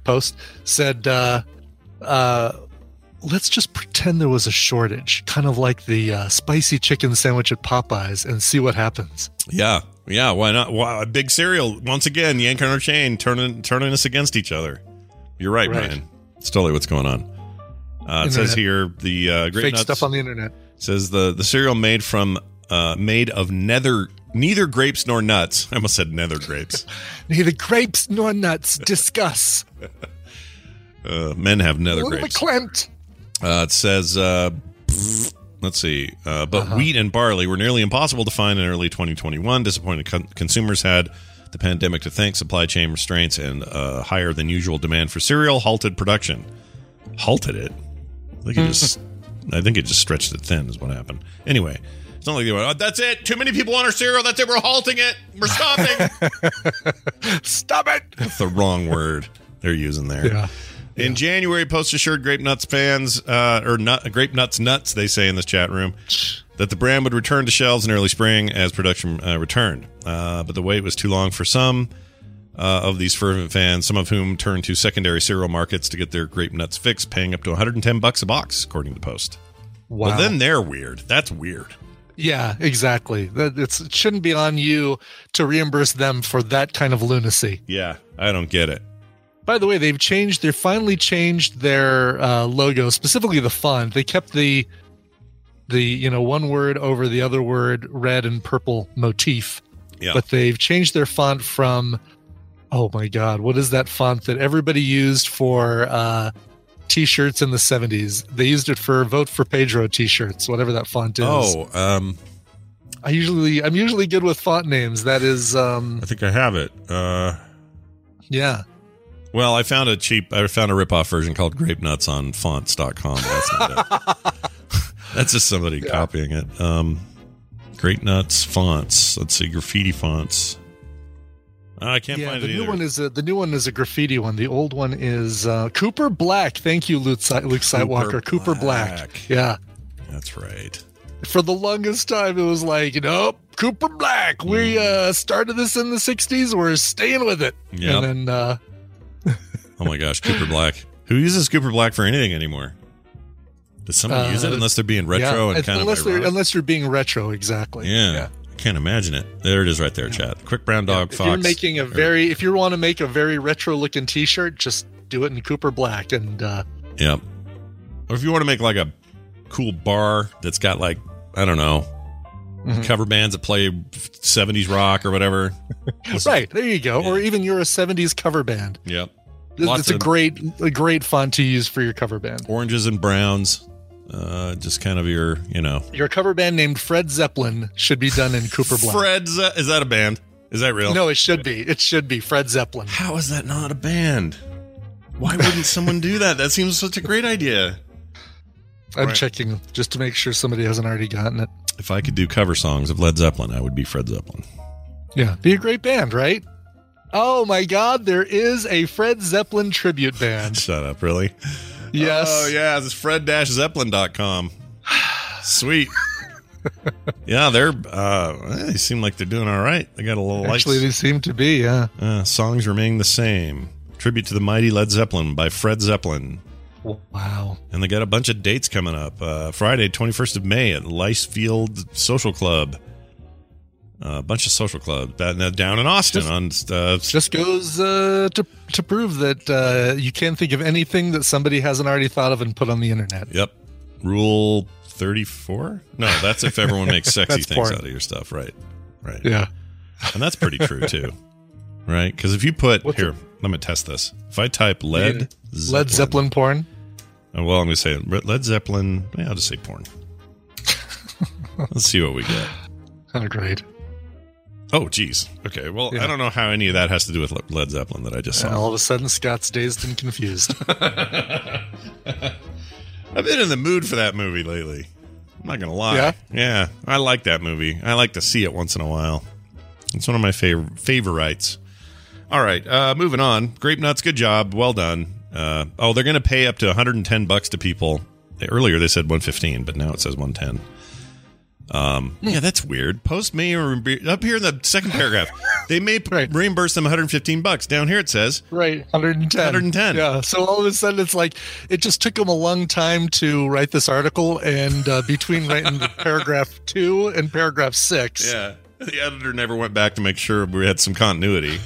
let's just pretend there was a shortage, kind of like the spicy chicken sandwich at Popeyes, and see what happens. Yeah, why not? Wow, a big cereal once again, yanking our chain, turning us against each other. You're right, Brian. It's totally what's going on. It says here the grape fake nuts stuff on the internet. Says the cereal made of neither grapes nor nuts. I almost said nether grapes. Neither grapes nor nuts. Discuss. Men have nether grapes. Clamped. It says, let's see, but wheat and barley were nearly impossible to find in early 2021. Disappointed consumers had the pandemic to thank. Supply chain restraints and higher than usual demand for cereal halted production. Halted it? I think it just stretched it thin is what happened. Anyway. It's not like they went, that's it. Too many people want our cereal. That's it. We're halting it. We're stopping. Stop it. That's the wrong word they're using there. Yeah. In January, Post assured Grape Nuts fans, Grape Nuts nuts, they say in this chat room, that the brand would return to shelves in early spring as production returned. But the wait was too long for some of these fervent fans, some of whom turned to secondary cereal markets to get their Grape Nuts fix, paying up to $110 a box, according to Post. Wow. Well, then they're weird. That's weird. Yeah, exactly. It shouldn't be on you to reimburse them for that kind of lunacy. Yeah, I don't get it. By the way, they finally changed their logo, specifically the font. They kept the one word over the other word, red and purple motif. Yeah. But they've changed their font from, oh my God, what is that font that everybody used for T-shirts in the 70s? They used it for Vote for Pedro T-shirts, whatever that font is. I'm usually good with font names. That is, I think I have it. Yeah. Well, I found a ripoff version called Grape Nuts on fonts.com. That's not it. That's just somebody copying it. Grape Nuts fonts. Let's see, graffiti fonts. I can't find it either. The new one is a graffiti one. The old one is Cooper Black. Thank you, Luke Sidewalker. Cooper Black. Yeah. That's right. For the longest time, it was like, nope, Cooper Black. We started this in the 60s. We're staying with it. Yep. And then, oh my gosh, Cooper Black. Who uses Cooper Black for anything anymore? Does someone use it unless they're being retro and kind of ironic? Unless you're being retro, exactly. Yeah. I can't imagine it. There it is right there, chat. Quick Brown Dog Fox. If you want to make a very retro looking t-shirt, just do it in Cooper Black. And Yep. Or if you want to make like a cool bar that's got like, I don't know, cover bands that play 70s rock or whatever. Right, there you go. Yeah. Or even you're a 70s cover band. Yep. It's a great font to use for your cover band. Oranges and browns. Just kind of your cover band named Fred Zeppelin should be done in Cooper Black. Is that a band? Is that real? No, it should be. It should be Fred Zeppelin. How is that not a band? Why wouldn't someone do that? That seems such a great idea. I'm checking just to make sure somebody hasn't already gotten it. If I could do cover songs of Led Zeppelin, I would be Fred Zeppelin. Yeah, be a great band, right? Oh my God, there is a Fred Zeppelin tribute band. Shut up, really? Yes. Oh, yeah, it's fred-zeppelin.com. Sweet. Yeah, they seem like they're doing all right. They got a little Actually, they seem to be, yeah. Songs remain the same. Tribute to the Mighty Led Zeppelin by Fred Zeppelin. Wow. And they got a bunch of dates coming up. Friday, 21st of May at Licefield Social Club. A bunch of social clubs down in Austin. Just goes to prove that you can't think of anything that somebody hasn't already thought of and put on the internet. Yep. Rule 34? No, that's if everyone makes sexy things out of your stuff. Right. Yeah. And that's pretty true, too. Right? Because if you put... let me test this. If I type Led Zeppelin porn? Well, I'm going to say Led Zeppelin... I'll just say porn. Let's see what we get. Oh, great. Oh, geez. Okay, well, I don't know how any of that has to do with Led Zeppelin that I just saw. All of a sudden, Scott's dazed and confused. I've been in the mood for that movie lately. I'm not going to lie. Yeah? Yeah, I like that movie. I like to see it once in a while. It's one of my favorites. All right, moving on. Grape Nuts, good job. Well done. They're going to pay up to $110 to people. Earlier they said $115, but now it says $110. Yeah, that's weird. Post may or up here in the second paragraph, they may reimburse them $115. Down here it says 110. Yeah. So all of a sudden it's like it just took them a long time to write this article, and between writing the paragraph 2 and paragraph 6, the editor never went back to make sure we had some continuity.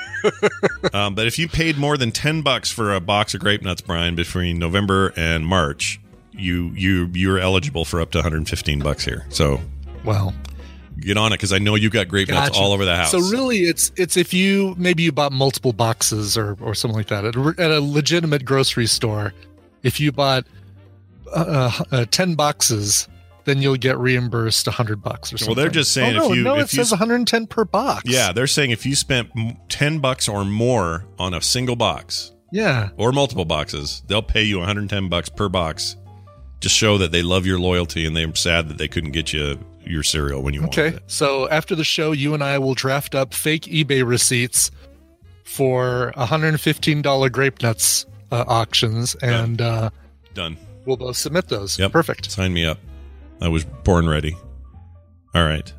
But if you paid more than $10 for a box of Grape Nuts, Brian, between November and March, you're eligible for up to $115 here. So, wow, get on it, because I know you got Grape Nuts all over the house. So really, it's if you bought multiple boxes or something like that at a legitimate grocery store. If you bought 10 boxes, then you'll get reimbursed $100 or something. Well, they're just saying it says 110 per box. Yeah, they're saying if you spent $10 or more on a single box, or multiple boxes, they'll pay you $110 per box. Just show that they love your loyalty and they're sad that they couldn't get you your cereal when you wanted it. So after the show, you and I will draft up fake eBay receipts for $115 Grape Nuts auctions, and done. We'll both submit those. Yep. Perfect. Sign me up. I was born ready. All right.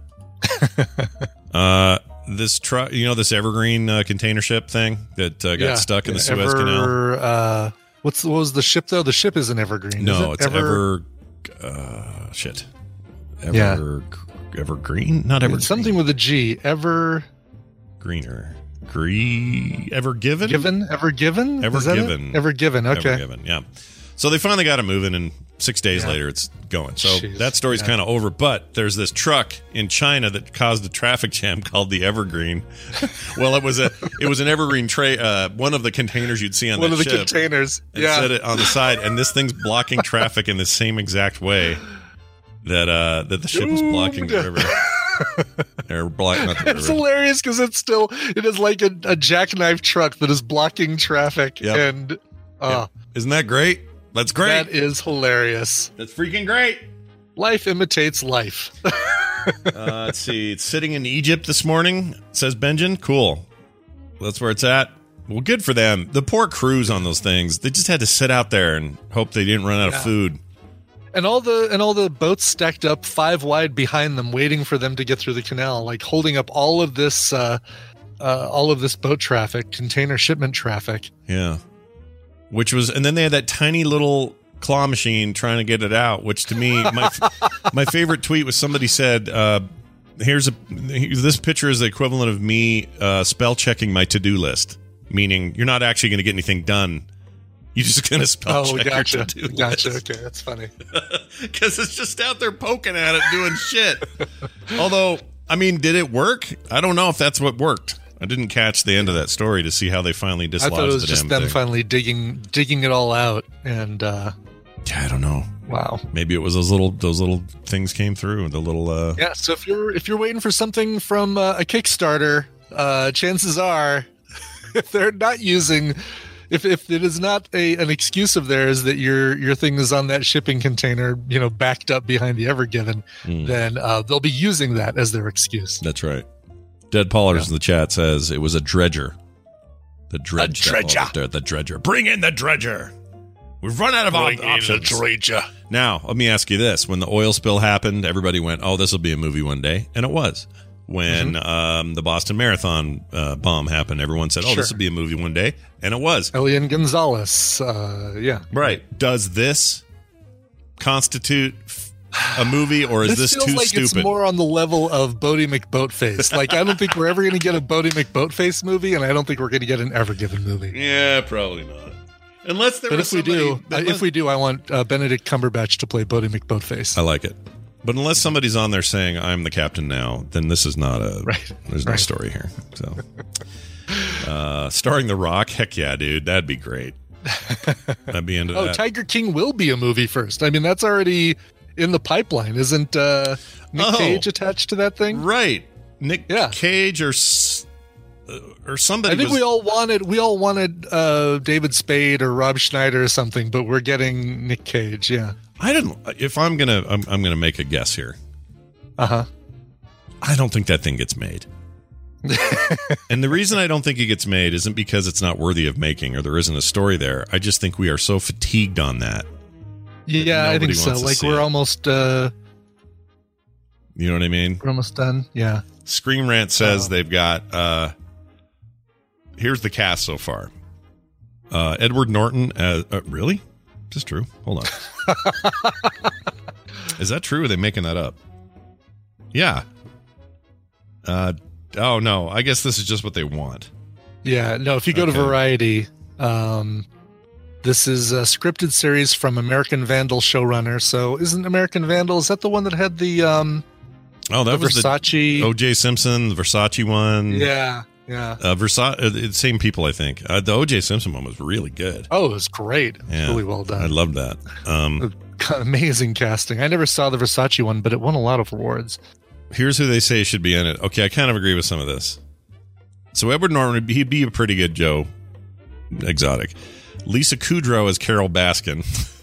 This truck, this Evergreen container ship thing that got stuck in the Suez Canal. What was the ship, though? The ship isn't Evergreen. No, it's Evergreen? Not Evergreen. It's something with a G. Evergiven? Evergiven? Evergiven, okay. Evergiven, yeah. So they finally got it moving, and 6 days later it's going. So that story's kind of over, but there's this truck in China that caused a traffic jam called the Evergreen. Well, it was an Evergreen tray, one of the containers you'd see on that ship. One of the containers. And set it on the side, and this thing's blocking traffic in the same exact way that the ship was blocking the river. It's hilarious because it is like a jackknife truck that is blocking traffic. Yep. And isn't that great? That's great. That is hilarious. That's freaking great. Life imitates life. Let's see. It's sitting in Egypt this morning, says Benjamin. Cool. That's where it's at. Well, good for them. The poor crews on those things, they just had to sit out there and hope they didn't run out of food. And all the boats stacked up 5 wide behind them, waiting for them to get through the canal, like holding up all of this boat traffic, container shipment traffic. Yeah. And then they had that tiny little claw machine trying to get it out, which to me, my favorite tweet was somebody said, this picture is the equivalent of me spell checking my to-do list, meaning you're not actually going to get anything done. You're just going to spell check your to-do list. Gotcha. Okay, that's funny. Because it's just out there poking at it, doing shit. Although, I mean, did it work? I don't know if that's what worked. I didn't catch the end of that story to see how they finally dislodged the damn thing. I thought it was just them finally digging it all out, and yeah, I don't know. Wow, maybe it was those little things came through. The little yeah. So if you're waiting for something from a Kickstarter, chances are, if they're not using, if it is not an excuse of theirs that your thing is on that shipping container, backed up behind the Ever Given, then they'll be using that as their excuse. That's right. Dead Pollers in the chat says it was a dredger. The dredger. The dredger. Bring in the dredger. We've run out of options. Now, let me ask you this. When the oil spill happened, everybody went, oh, this will be a movie one day. And it was. When the Boston Marathon bomb happened, everyone said, oh, this will be a movie one day. And it was. Elian Gonzalez. Yeah. Right. Does this constitute a movie, or is this too like stupid? It's more on the level of Bodie McBoatface. Like, I don't think we're ever going to get a Bodie McBoatface movie, and I don't think we're going to get an Ever Given movie. Yeah, probably not. Unless there was if we do, I want Benedict Cumberbatch to play Bodie McBoatface. I like it. But unless somebody's on there saying, I'm the captain now, then this is not there's no story here. So, starring The Rock, heck yeah, dude, that'd be great. I'd be into that. Tiger King will be a movie first. I mean, that's already in the pipeline. Isn't Nick Cage attached to that thing? Right. Nick Cage or somebody. I think we all wanted David Spade or Rob Schneider or something, but we're getting Nick Cage. Yeah. If I'm gonna make a guess here. I don't think that thing gets made. And the reason I don't think it gets made isn't because it's not worthy of making or there isn't a story there. I just think we are so fatigued on that. Yeah, I think so. Like, we're almost... you know what I mean? We're almost done, yeah. Scream Rant says they've got... here's the cast so far. Edward Norton as... really? Is this true? Hold on. Is that true, or are they making that up? Yeah. Oh, no. I guess this is just what they want. Yeah, no, if you go to Variety... this is a scripted series from American Vandal showrunner. So isn't American Vandal, is that the one that had the that was Versace? The O.J. Simpson, the Versace one. Yeah. Versace, same people, I think. The O.J. Simpson one was really good. Oh, it was great. Yeah, really well done. I loved that. Amazing casting. I never saw the Versace one, but it won a lot of awards. Here's who they say should be in it. Okay, I kind of agree with some of this. So Edward Norton, he'd be a pretty good Joe Exotic. Lisa Kudrow as Carol Baskin.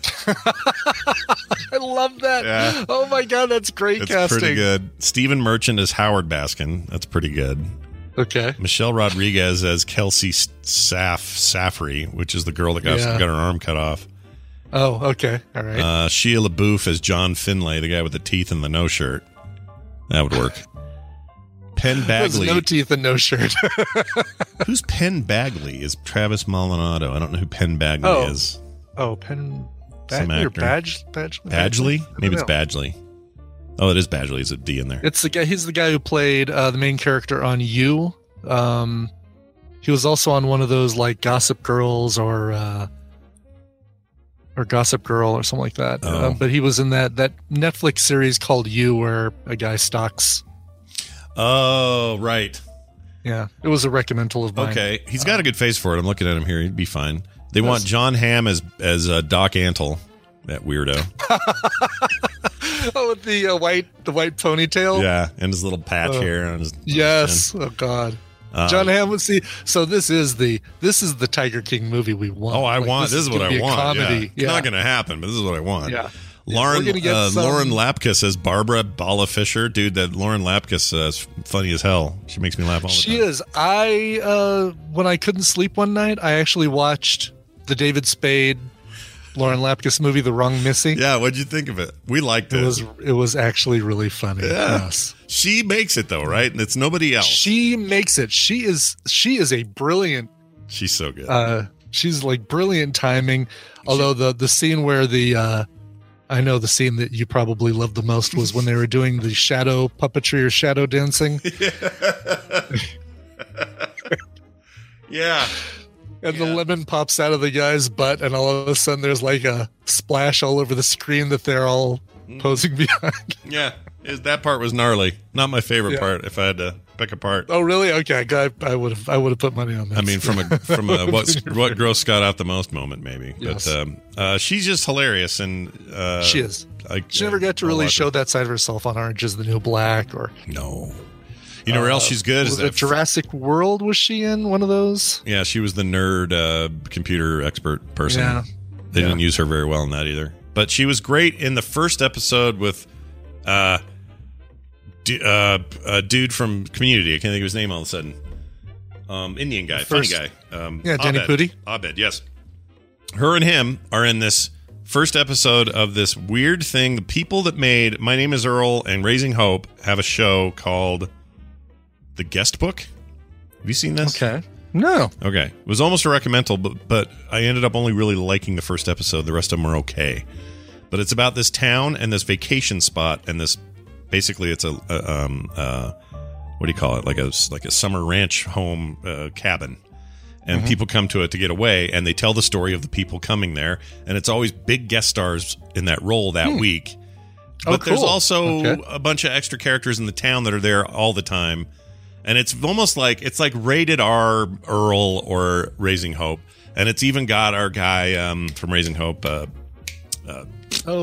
I love that. Yeah. Oh my God, that's great casting. Pretty good. Stephen Merchant as Howard Baskin. That's pretty good. Okay. Michelle Rodriguez as Kelsey Safri, which is the girl that got her arm cut off. Oh, okay. All right. Shia LaBeouf as John Finlay, the guy with the teeth and the no shirt. That would work. Penn Bagley. No teeth and no shirt. Who's Penn Bagley? Is Travis Maldonado. I don't know who Penn Bagley is. Oh, Penn Bagley or Badgley? Maybe it's Badgley. Oh, it is Badgley. There's a D in there. It's the guy. He's the guy who played the main character on You. He was also on one of those like Gossip Girls or Gossip Girl or something like that. But he was in that Netflix series called You, where a guy stalks. Oh, right. Yeah, it was a recommendal of mine. Okay, he's got a good face for it. I'm looking at him here. He'd be fine. They want John Hamm as Doc Antle, that weirdo. Oh, with the white ponytail. Yeah, and his little patch hair on his. Yes. Oh God. John Hamm would see. So this is the Tiger King movie we want. Oh, I want. This is what I want. Comedy. Yeah. It's not going to happen, but this is what I want. Yeah. Lauren We're gonna get some- Lauren Lapkus as Barbara Bala Fisher. Dude, that Lauren Lapkus is funny as hell. She makes me laugh all the time. She is. When I couldn't sleep one night, I actually watched the David Spade, Lauren Lapkus movie, The Wrong Missy. Yeah, what'd you think of it? We liked it. It was actually really funny. Yeah. Yes. She makes it though, right? And it's nobody else. She makes it. She is a brilliant. She's so good. She's like brilliant timing. Although the scene where I know the scene that you probably loved the most was when they were doing the shadow puppetry or shadow dancing. Yeah. And the lemon pops out of the guy's butt, and all of a sudden there's like a splash all over the screen that they're all posing behind. Yeah. That part was gnarly. Not my favorite part if I had to pick a part. Oh, really? Okay. I would have put money on that. I mean, from a what grossed Scott out the most moment, maybe. Yes. But she's just hilarious, and she is. She never got to really show that side of herself on Orange is the New Black, or no. You know where else she's good? Was it Jurassic World? Was she in one of those? Yeah, she was the nerd computer expert person. Yeah. They didn't use her very well in that either. But she was great in the first episode with a dude from Community. I can't think of his name all of a sudden. Indian guy, funny guy. Danny Pudi. Abed, yes. Her and him are in this first episode of this weird thing. The people that made My Name is Earl and Raising Hope have a show called The Guest Book. Have you seen this? Okay. No. Okay. It was almost a recommendal, but I ended up only really liking the first episode. The rest of them are okay. But it's about this town and this vacation spot, and this basically it's a what do you call it? Like a summer ranch home cabin. And people come to it to get away, and they tell the story of the people coming there, and it's always big guest stars in that role that week. But there's also a bunch of extra characters in the town that are there all the time. And it's almost like rated R Earl or Raising Hope. And it's even got our guy from Raising Hope. Yeah. We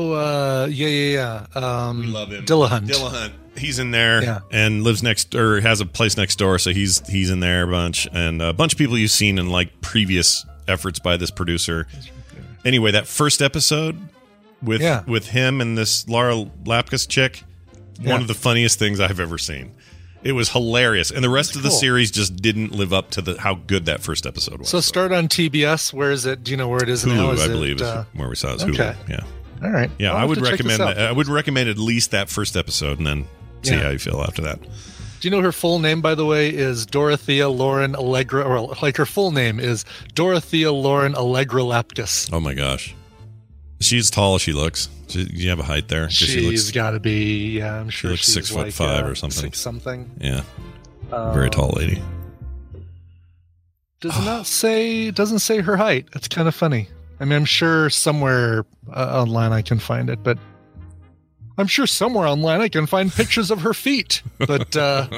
love him. Dillahunt. He's in there and lives next, or has a place next door. So he's in there a bunch. And a bunch of people you've seen in like previous efforts by this producer. Anyway, that first episode with him and this Laura Lapkus chick, one of the funniest things I've ever seen. It was hilarious, and the rest of the series just didn't live up to how good that first episode was. So start on TBS. Where is it? Do you know where it is Hulu, now? I believe, is where we saw it. Hulu. Okay. Yeah. All right. Yeah, I would recommend that. I would recommend at least that first episode, and then see how you feel after that. Do you know her full name, by the way, is Dorothea Lauren Allegra, or like her full name is Dorothea Lauren Allegra Lapkus. Oh my gosh, she's as tall as she looks. You have a height there. She's got to be. Yeah, I'm sure she's 6'5" or something. 6 something. Yeah, very tall lady. Doesn't say her height. It's kind of funny. I mean, I'm sure somewhere online I can find it, but I'm sure somewhere online I can find pictures of her feet. But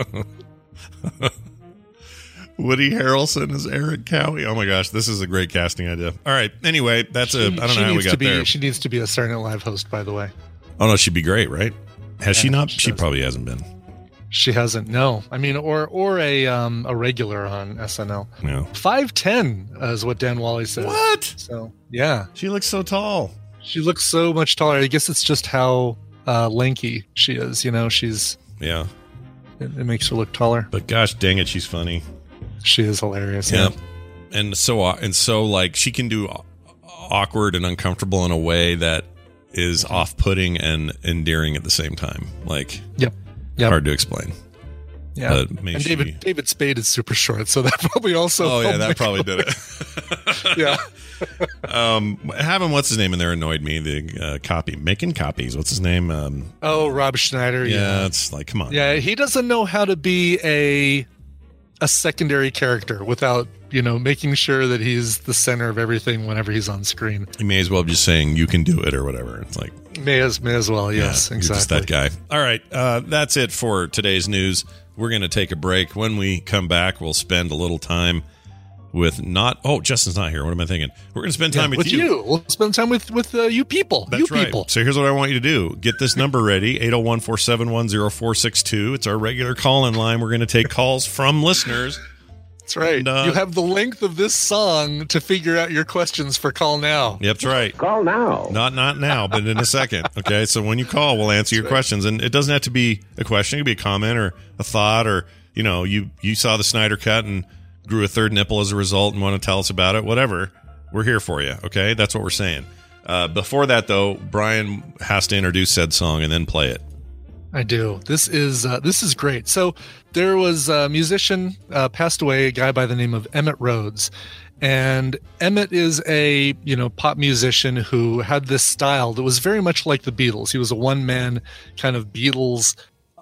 Woody Harrelson is Eric Cowie. Oh my gosh, this is a great casting idea. All right. Anyway, I don't know how we got there. She needs to be a Saturday Night Live host, by the way. Oh no, she'd be great, right? Has she not? She probably hasn't been. She hasn't. No, I mean, or a regular on SNL. No. 5'10" is what Dan Wally says. What? So yeah, she looks so tall. She looks so much taller. I guess it's just how lanky she is. You know, she's It makes her look taller. But gosh dang it, she's funny. She is hilarious. Yeah. And so like she can do awkward and uncomfortable in a way that is off-putting and endearing at the same time. Like, yep. Hard to explain. Yeah. But and David Spade is super short, so that probably also. Oh yeah, that probably did it. Yeah. Having what's his name in there annoyed me. The making copies. What's his name? Rob Schneider. Yeah, it's like, come on. Yeah, he doesn't know how to be a secondary character without, making sure that he's the center of everything whenever he's on screen. He may as well be just saying you can do it or whatever. It's like may as well. Yes, yeah, exactly. You're just that guy. All right, that's it for today's news. We're going to take a break. When we come back, we'll spend a little time with Justin's not here. What am I thinking? We're going to spend time with you. We'll spend time with you people. That's right. People. So here's what I want you to do. Get this number ready, 801-471-0462. It's our regular call-in line. We're going to take calls from listeners. That's right. You have the length of this song to figure out your questions for Call Now. Yep, that's right. Call now. Not now, but in a second. Okay, so when you call, we'll answer your questions. And it doesn't have to be a question. It could be a comment or a thought, or, you saw the Snyder Cut and grew a third nipple as a result and want to tell us about it. Whatever. We're here for you, okay? That's what we're saying. Before that, though, Brian has to introduce said song and then play it. I do. This is great. So there was a musician passed away, a guy by the name of Emmett Rhodes. And Emmett is a, pop musician who had this style that was very much like the Beatles. He was a one-man kind of Beatles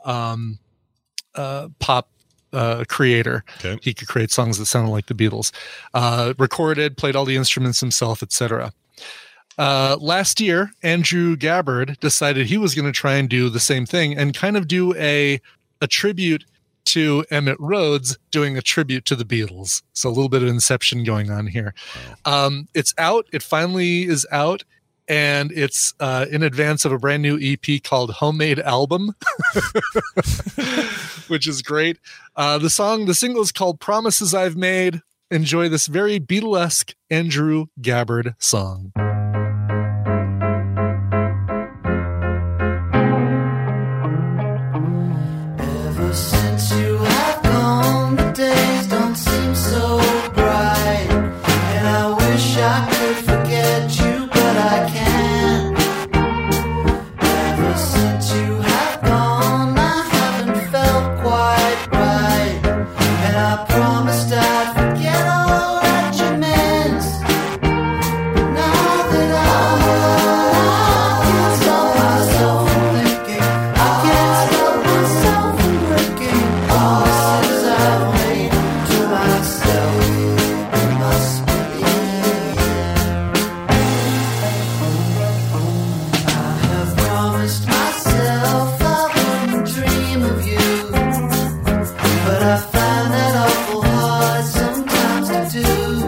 pop creator. Okay. He could create songs that sounded like the Beatles. Recorded, played all the instruments himself, etc. Last year, Andrew Gabbard decided he was going to try and do the same thing and kind of do a tribute to Emmett Rhodes doing a tribute to the Beatles. So a little bit of Inception going on here. It's out. It finally is out. And it's in advance of a brand new EP called Homemade Album, which is great. The single is called Promises I've Made. Enjoy this very Beatlesque Andrew Gabbard song. Ever since you have gone, the days don't seem so bright, and I wish I could forget you, but I can't. Ever since you have gone, I haven't felt quite right, and I promised I'd forget all that you meant. But now that I can't stop myself from thinking, I can't stop myself from breaking promises I've made to myself. It must be I have promised myself I wouldn't dream of you, but I find that awful hard sometimes to do.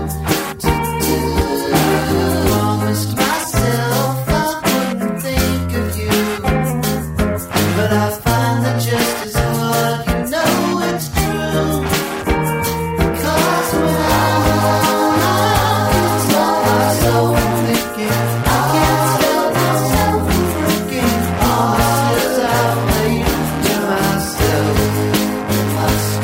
Promised myself I wouldn't think of you, but I find that just as hard. You know it's true, because when I can't stop myself from thinking, I can't stop myself from breaking promises I've made to myself. It must be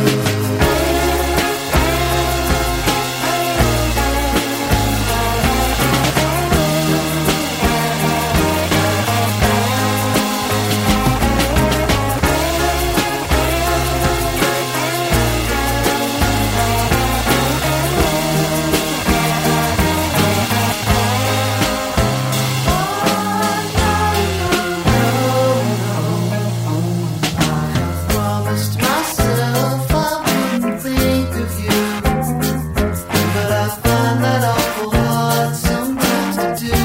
promised myself I wouldn't think of you, but I find that awful hard sometimes to do.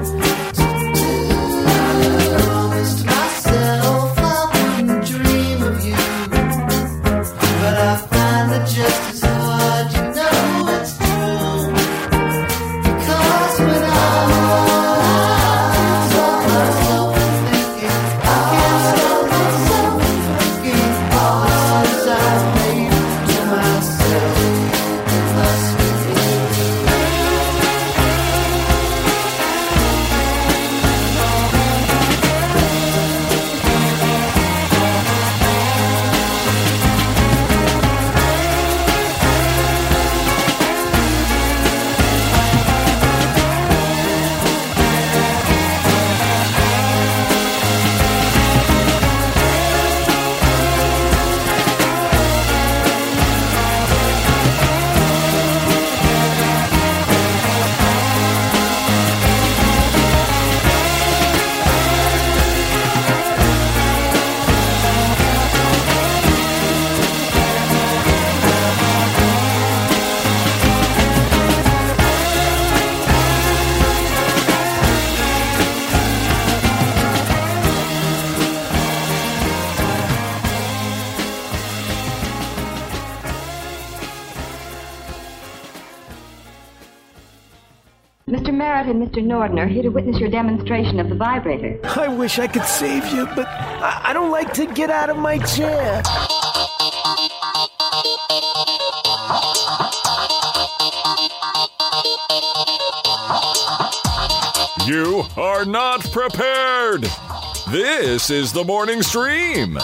Promised myself I wouldn't dream of you, but I find that just as hard. You know it's true, because when I can't stop myself from thinking, I can't stop myself from breaking promises I've made to myself. It must be Mr. Merritt and Mr. Norden are here to witness your demonstration of the vibrator. I wish I could save you, but I don't like to get out of my chair. You are not prepared. This is the morning stream.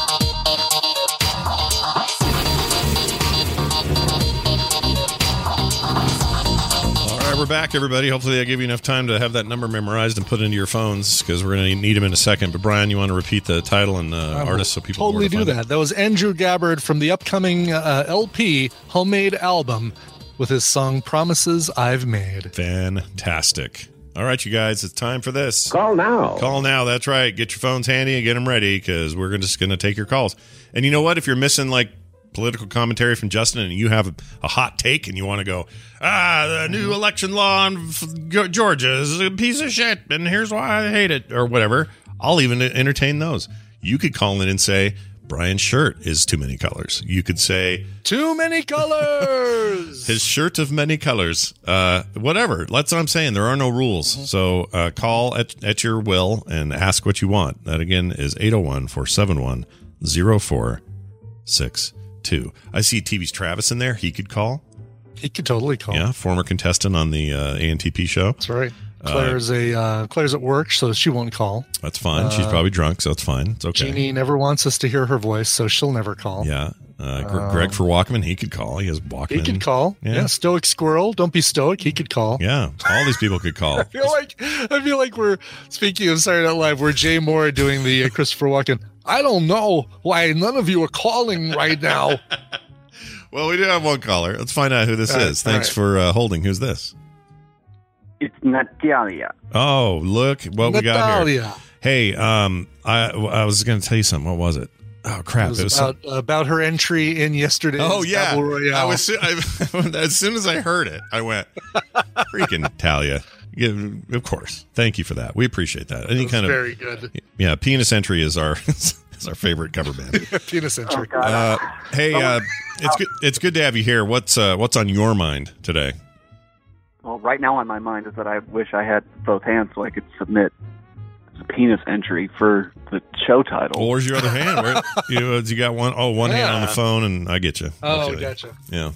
We're back, everybody. Hopefully I gave you enough time to have that number memorized and put it into your phones, because we're going to need them in a second. But Brian, you want to repeat the title and artist so people totally know where to do find that. That was Andrew Gabbard from the upcoming LP Homemade album with his song Promises I've Made. Fantastic. All right, you guys, it's time for this. Call now. Call now. That's right. Get your phones handy and get them ready, because we're just going to take your calls. And you know what? If you're missing like political commentary from Justin and you have a hot take and you want to go, the new election law in Georgia is a piece of shit and here's why I hate it, or whatever, I'll even entertain those. You could call in and say Brian's shirt is too many colors. You could say too many colors. His shirt of many colors. Whatever. That's what I'm saying. There are no rules. Mm-hmm. So call at your will and ask what you want. That again is 801-471-0462. I see TV's Travis in there. He could call. He could totally call. Yeah, former contestant on the ANTP show. That's right. Claire's at work, so she won't call. That's fine. She's probably drunk, so it's fine. It's okay. Jeannie never wants us to hear her voice, so she'll never call. Yeah. Greg for Walkman, he could call. He has Walkman. He could call. Yeah. Stoic Squirrel, don't be stoic. He could call. Yeah. All these people could call. I feel like we're speaking of Saturday Night Live. We're Jay Moore doing the Christopher Walken. I don't know why none of you are calling right now. Well, we do have one caller. Let's find out who this is. Thanks for holding. Who's this? It's Natalia. Oh, look what we got here. Hey, I was going to tell you something. What was it? Oh, crap. It was about her entry in yesterday's Battle Royale. As soon as I heard it, I went, freaking Talia. Yeah, of course. Thank you for that. We appreciate that. Very good. Yeah, Penis Entry is our favorite cover band. Penis Entry. Hey, it's good to have you here. What's on your mind today? Well, right now on my mind is that I wish I had both hands so I could submit Penis Entry for the show title. Or where's your other hand? You got one? Oh, one hand on the phone, and I get you. Oh, gotcha. Yeah.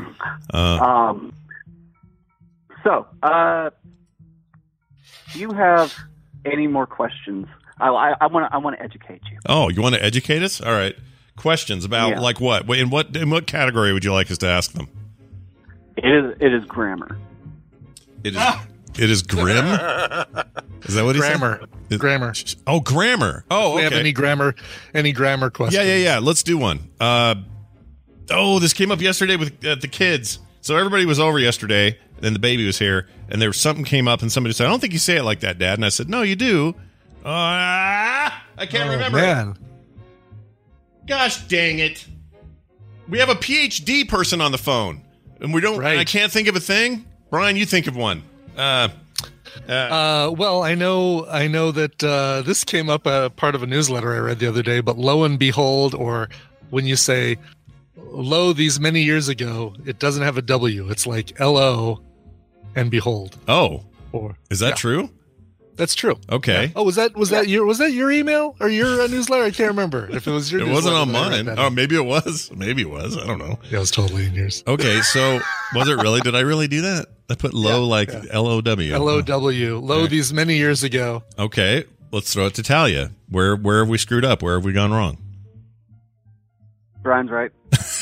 Do you have any more questions? I want to educate you. Oh, you want to educate us? All right. Questions about like what? In what category would you like us to ask them? It is grammar. It is grim? Is that what he said? Grammar. Oh, grammar. Oh, okay. Do we have any grammar questions? Yeah. Let's do one. This came up yesterday with the kids. So everybody was over yesterday, and the baby was here, and there was something came up, and somebody said, I don't think you say it like that, Dad. And I said, no, you do. I can't remember. Man. Gosh dang it. We have a PhD person on the phone, and we don't. Right. I can't think of a thing. Brian, you think of one. Well, I know that this came up part of a newsletter I read the other day, but lo and behold, or when you say lo these many years ago, it doesn't have a W. It's like LO and behold. Oh. Is that true? That's true. Okay. Yeah. Oh, was that your email or your newsletter? I can't remember if it was your. It wasn't on mine. Oh, maybe it was. Maybe it was. I don't know. Yeah, it was totally in yours. Okay, so was it really? Did I really do that? I put low LOW. LOW. Low these many years ago. Okay, let's throw it to Talia. Where have we screwed up? Where have we gone wrong? Brian's right.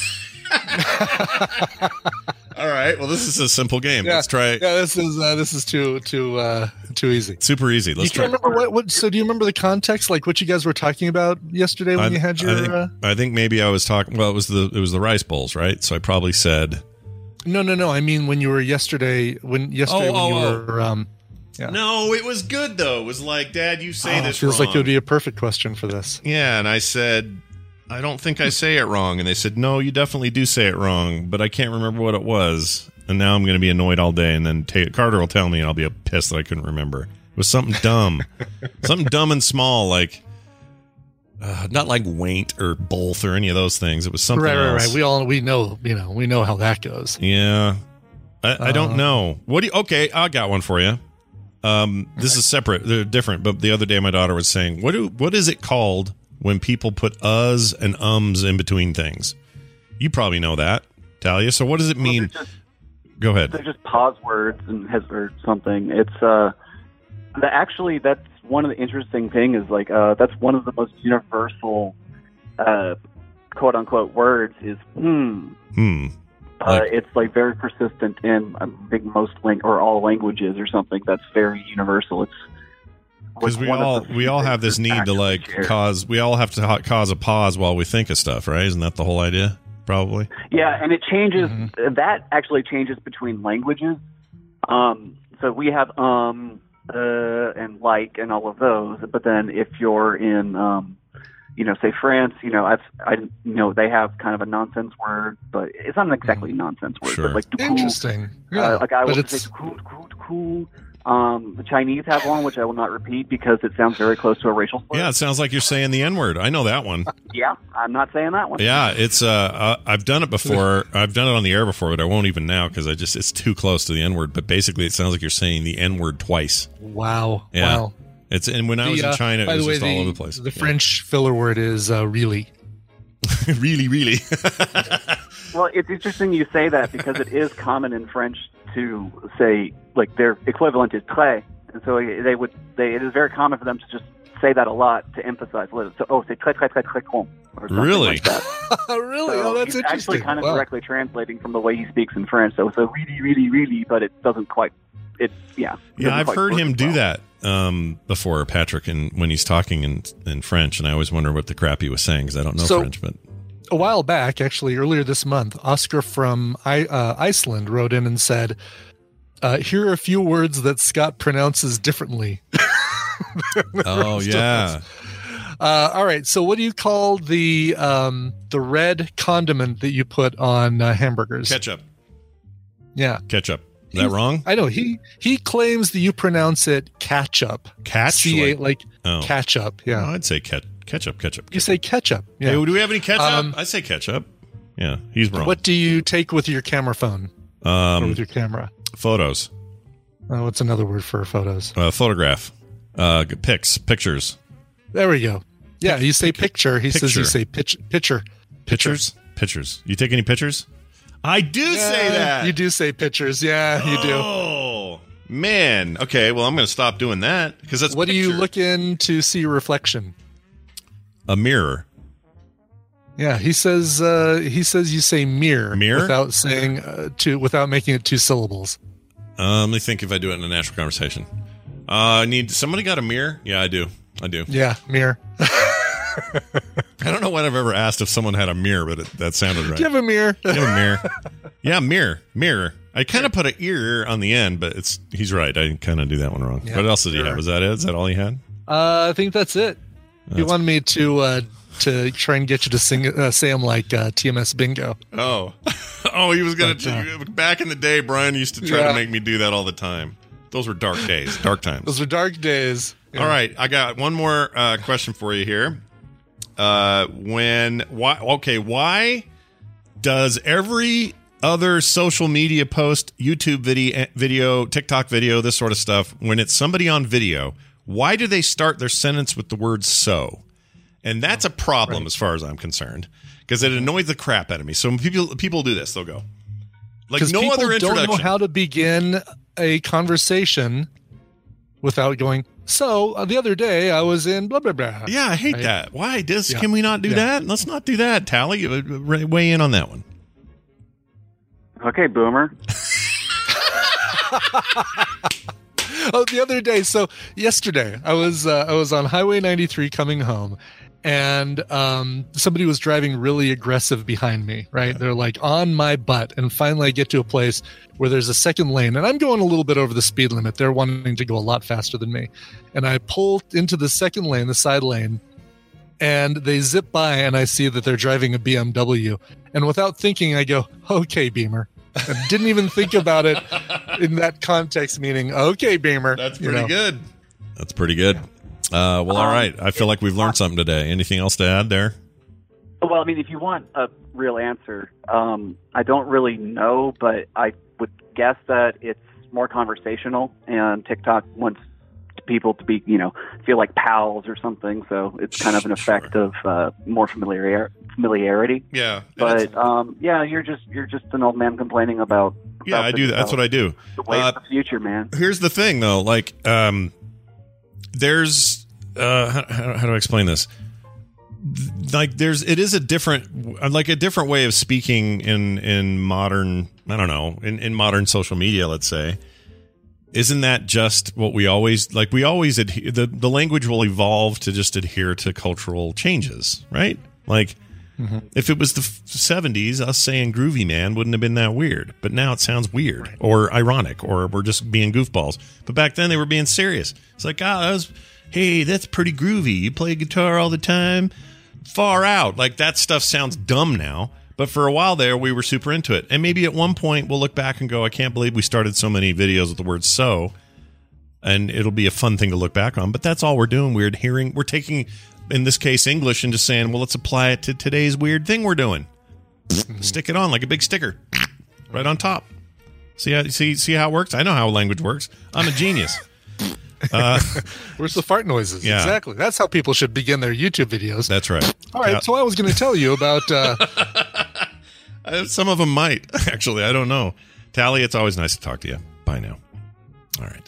All right. Well, this is a simple game. Let's try it. Yeah, this is too easy. Super easy. Let's try. Remember what? So do you remember the context, like what you guys were talking about yesterday when you had your? I think maybe I was talking. Well, it was the rice bowls, right? So I probably said. No. I mean, when you were yesterday, when you were. Yeah. No, it was good though. It was like, Dad, you say this feels wrong. like it would be a perfect question for this. Yeah, and I said, I don't think I say it wrong. And they said, no, you definitely do say it wrong, but I can't remember what it was. And now I'm going to be annoyed all day. And then Carter will tell me, and I'll be pissed that I couldn't remember. It was something dumb. Something dumb and small, like, not like Waint or Both or any of those things. It was something else. Right. We know how that goes. Yeah. I don't know. Okay, I got one for you. This is separate. They're different. But the other day my daughter was saying, what is it called when people put uhs and ums in between things? You probably know that, Talia. So what does it mean? Go ahead. They're just pause words or something. It's Actually, that's one of the interesting things is like that's one of the most universal quote unquote words is it's like very persistent in I think most or all languages or something. That's very universal. It's because we all have this need to like cause a pause while we think of stuff, right? Isn't that the whole idea? Probably. Yeah, and it changes. That actually changes between languages. So we have and like and all of those, but then if you're in say France, I they have kind of a nonsense word, but it's not exactly a nonsense word. Sure. But like interesting. Yeah, like I but would say cool. The Chinese have one, which I will not repeat because it sounds very close to a racial slur. Yeah, it sounds like you're saying the N-word. I know that one. Yeah, I'm not saying that one. Yeah, it's I've done it before. I've done it on the air before, but I won't even now because it's too close to the N-word. But basically, it sounds like you're saying the N-word twice. Wow. Yeah. Wow. And when I was in China, it was just all over the place. The French filler word is really. really. Well, it's interesting you say that because it is common in French to say, like, their equivalent is très. And so it is very common for them to just say that a lot to emphasize it. So, c'est très, très, très, très con. Or something really? Like that. Really? So that's he's interesting. actually kind of directly translating from the way he speaks in French. So it's a really, but it doesn't quite, Yeah, I've heard him do that before, Patrick, and when he's talking in French, and I always wonder what the crap he was saying because I don't know French, but... A while back, actually, earlier this month, Oscar from Iceland wrote in and said, here are a few words that Scott pronounces differently. Oh, yeah. All right. So what do you call the red condiment that you put on hamburgers? Ketchup. Yeah. Ketchup. Is that wrong? I know. He claims that you pronounce it ketchup. Catch? Like ketchup. Yeah. Oh, I'd say ketchup. You say ketchup. Yeah. Hey, do we have any ketchup? I say ketchup. Yeah, he's wrong. What do you take with your camera phone? Or with your camera? Photos. What's another word for photos? Photograph. Pictures. There we go. Yeah, you say picture. He says you say picture. Pictures. You take any pictures? I do say that. You do say pictures. Yeah, you do. Oh, man. Okay, well, I'm going to stop doing that because that's What do you look in to see your reflection? A mirror. Yeah, he says you say mirror without saying without making it two syllables. Let me think if I do it in a natural conversation. Somebody got a mirror? Yeah, I do. Yeah, mirror. I don't know when I've ever asked if someone had a mirror, but that sounded right. Do you have a mirror? Do you have a mirror? Yeah, mirror. I kind of put an ear on the end, but he's right. I kind of do that one wrong. Yeah, what else did he have? Was that it? Is that all he had? I think that's it. He wanted me to try and get you to say them like TMS Bingo. Oh, he was going to. Back in the day, Brian used to try to make me do that all the time. Those were dark days, dark times. Those were dark days. Yeah. All right, I got one more question for you here. Why does every other social media post, YouTube video, TikTok video, this sort of stuff, when it's somebody on video, why do they start their sentence with the word so? And that's a problem as far as I'm concerned because it annoys the crap out of me. So when people do this, they'll go like no other introduction. Don't know how to begin a conversation without going, so the other day I was in blah, blah, blah. Yeah, I hate that. Why? Can we not do that? Let's not do that, Tally. Weigh in on that one. Okay, Boomer. The other day, so yesterday, I was on Highway 93 coming home, and somebody was driving really aggressive behind me, right? They're like on my butt, and finally I get to a place where there's a second lane, and I'm going a little bit over the speed limit. They're wanting to go a lot faster than me. And I pull into the second lane, the side lane, and they zip by, and I see that they're driving a BMW. And without thinking, I go, okay, Beamer. I didn't even think about it in that context, meaning, okay, Beamer. That's pretty good. That's pretty good. All right. I feel like we've learned something today. Anything else to add there? Well, I mean, if you want a real answer, I don't really know, but I would guess that it's more conversational, and TikTok wants people to be, feel like pals or something. So it's kind of an effect of more familiarity. Yeah. But you're just an old man complaining about. I do. That's what I do. The way of the future, man. Here's the thing, though. Like, there's how do I explain this? Like it is a different way of speaking in modern, I don't know, in modern social media, let's say. Isn't that just what we always adhere, the language will evolve to just adhere to cultural changes, right? Like if it was the 70s, us saying groovy man wouldn't have been that weird, but now it sounds weird or ironic, or we're just being goofballs. But back then they were being serious. It's like, hey, that's pretty groovy. You play guitar all the time? Far out. Like, that stuff sounds dumb now. But for a while there, we were super into it. And maybe at one point, we'll look back and go, I can't believe we started so many videos with the word so. And it'll be a fun thing to look back on. But that's all we're doing. We're taking, in this case, English, and just saying, well, let's apply it to today's weird thing we're doing. Stick it on like a big sticker. Right on top. See how it works? I know how language works. I'm a genius. Where's the fart noises? Yeah. Exactly. That's how people should begin their YouTube videos. That's right. All right. Yeah. So I was going to tell you about. Some of them might, actually. I don't know. Tally, it's always nice to talk to you. Bye now. All right.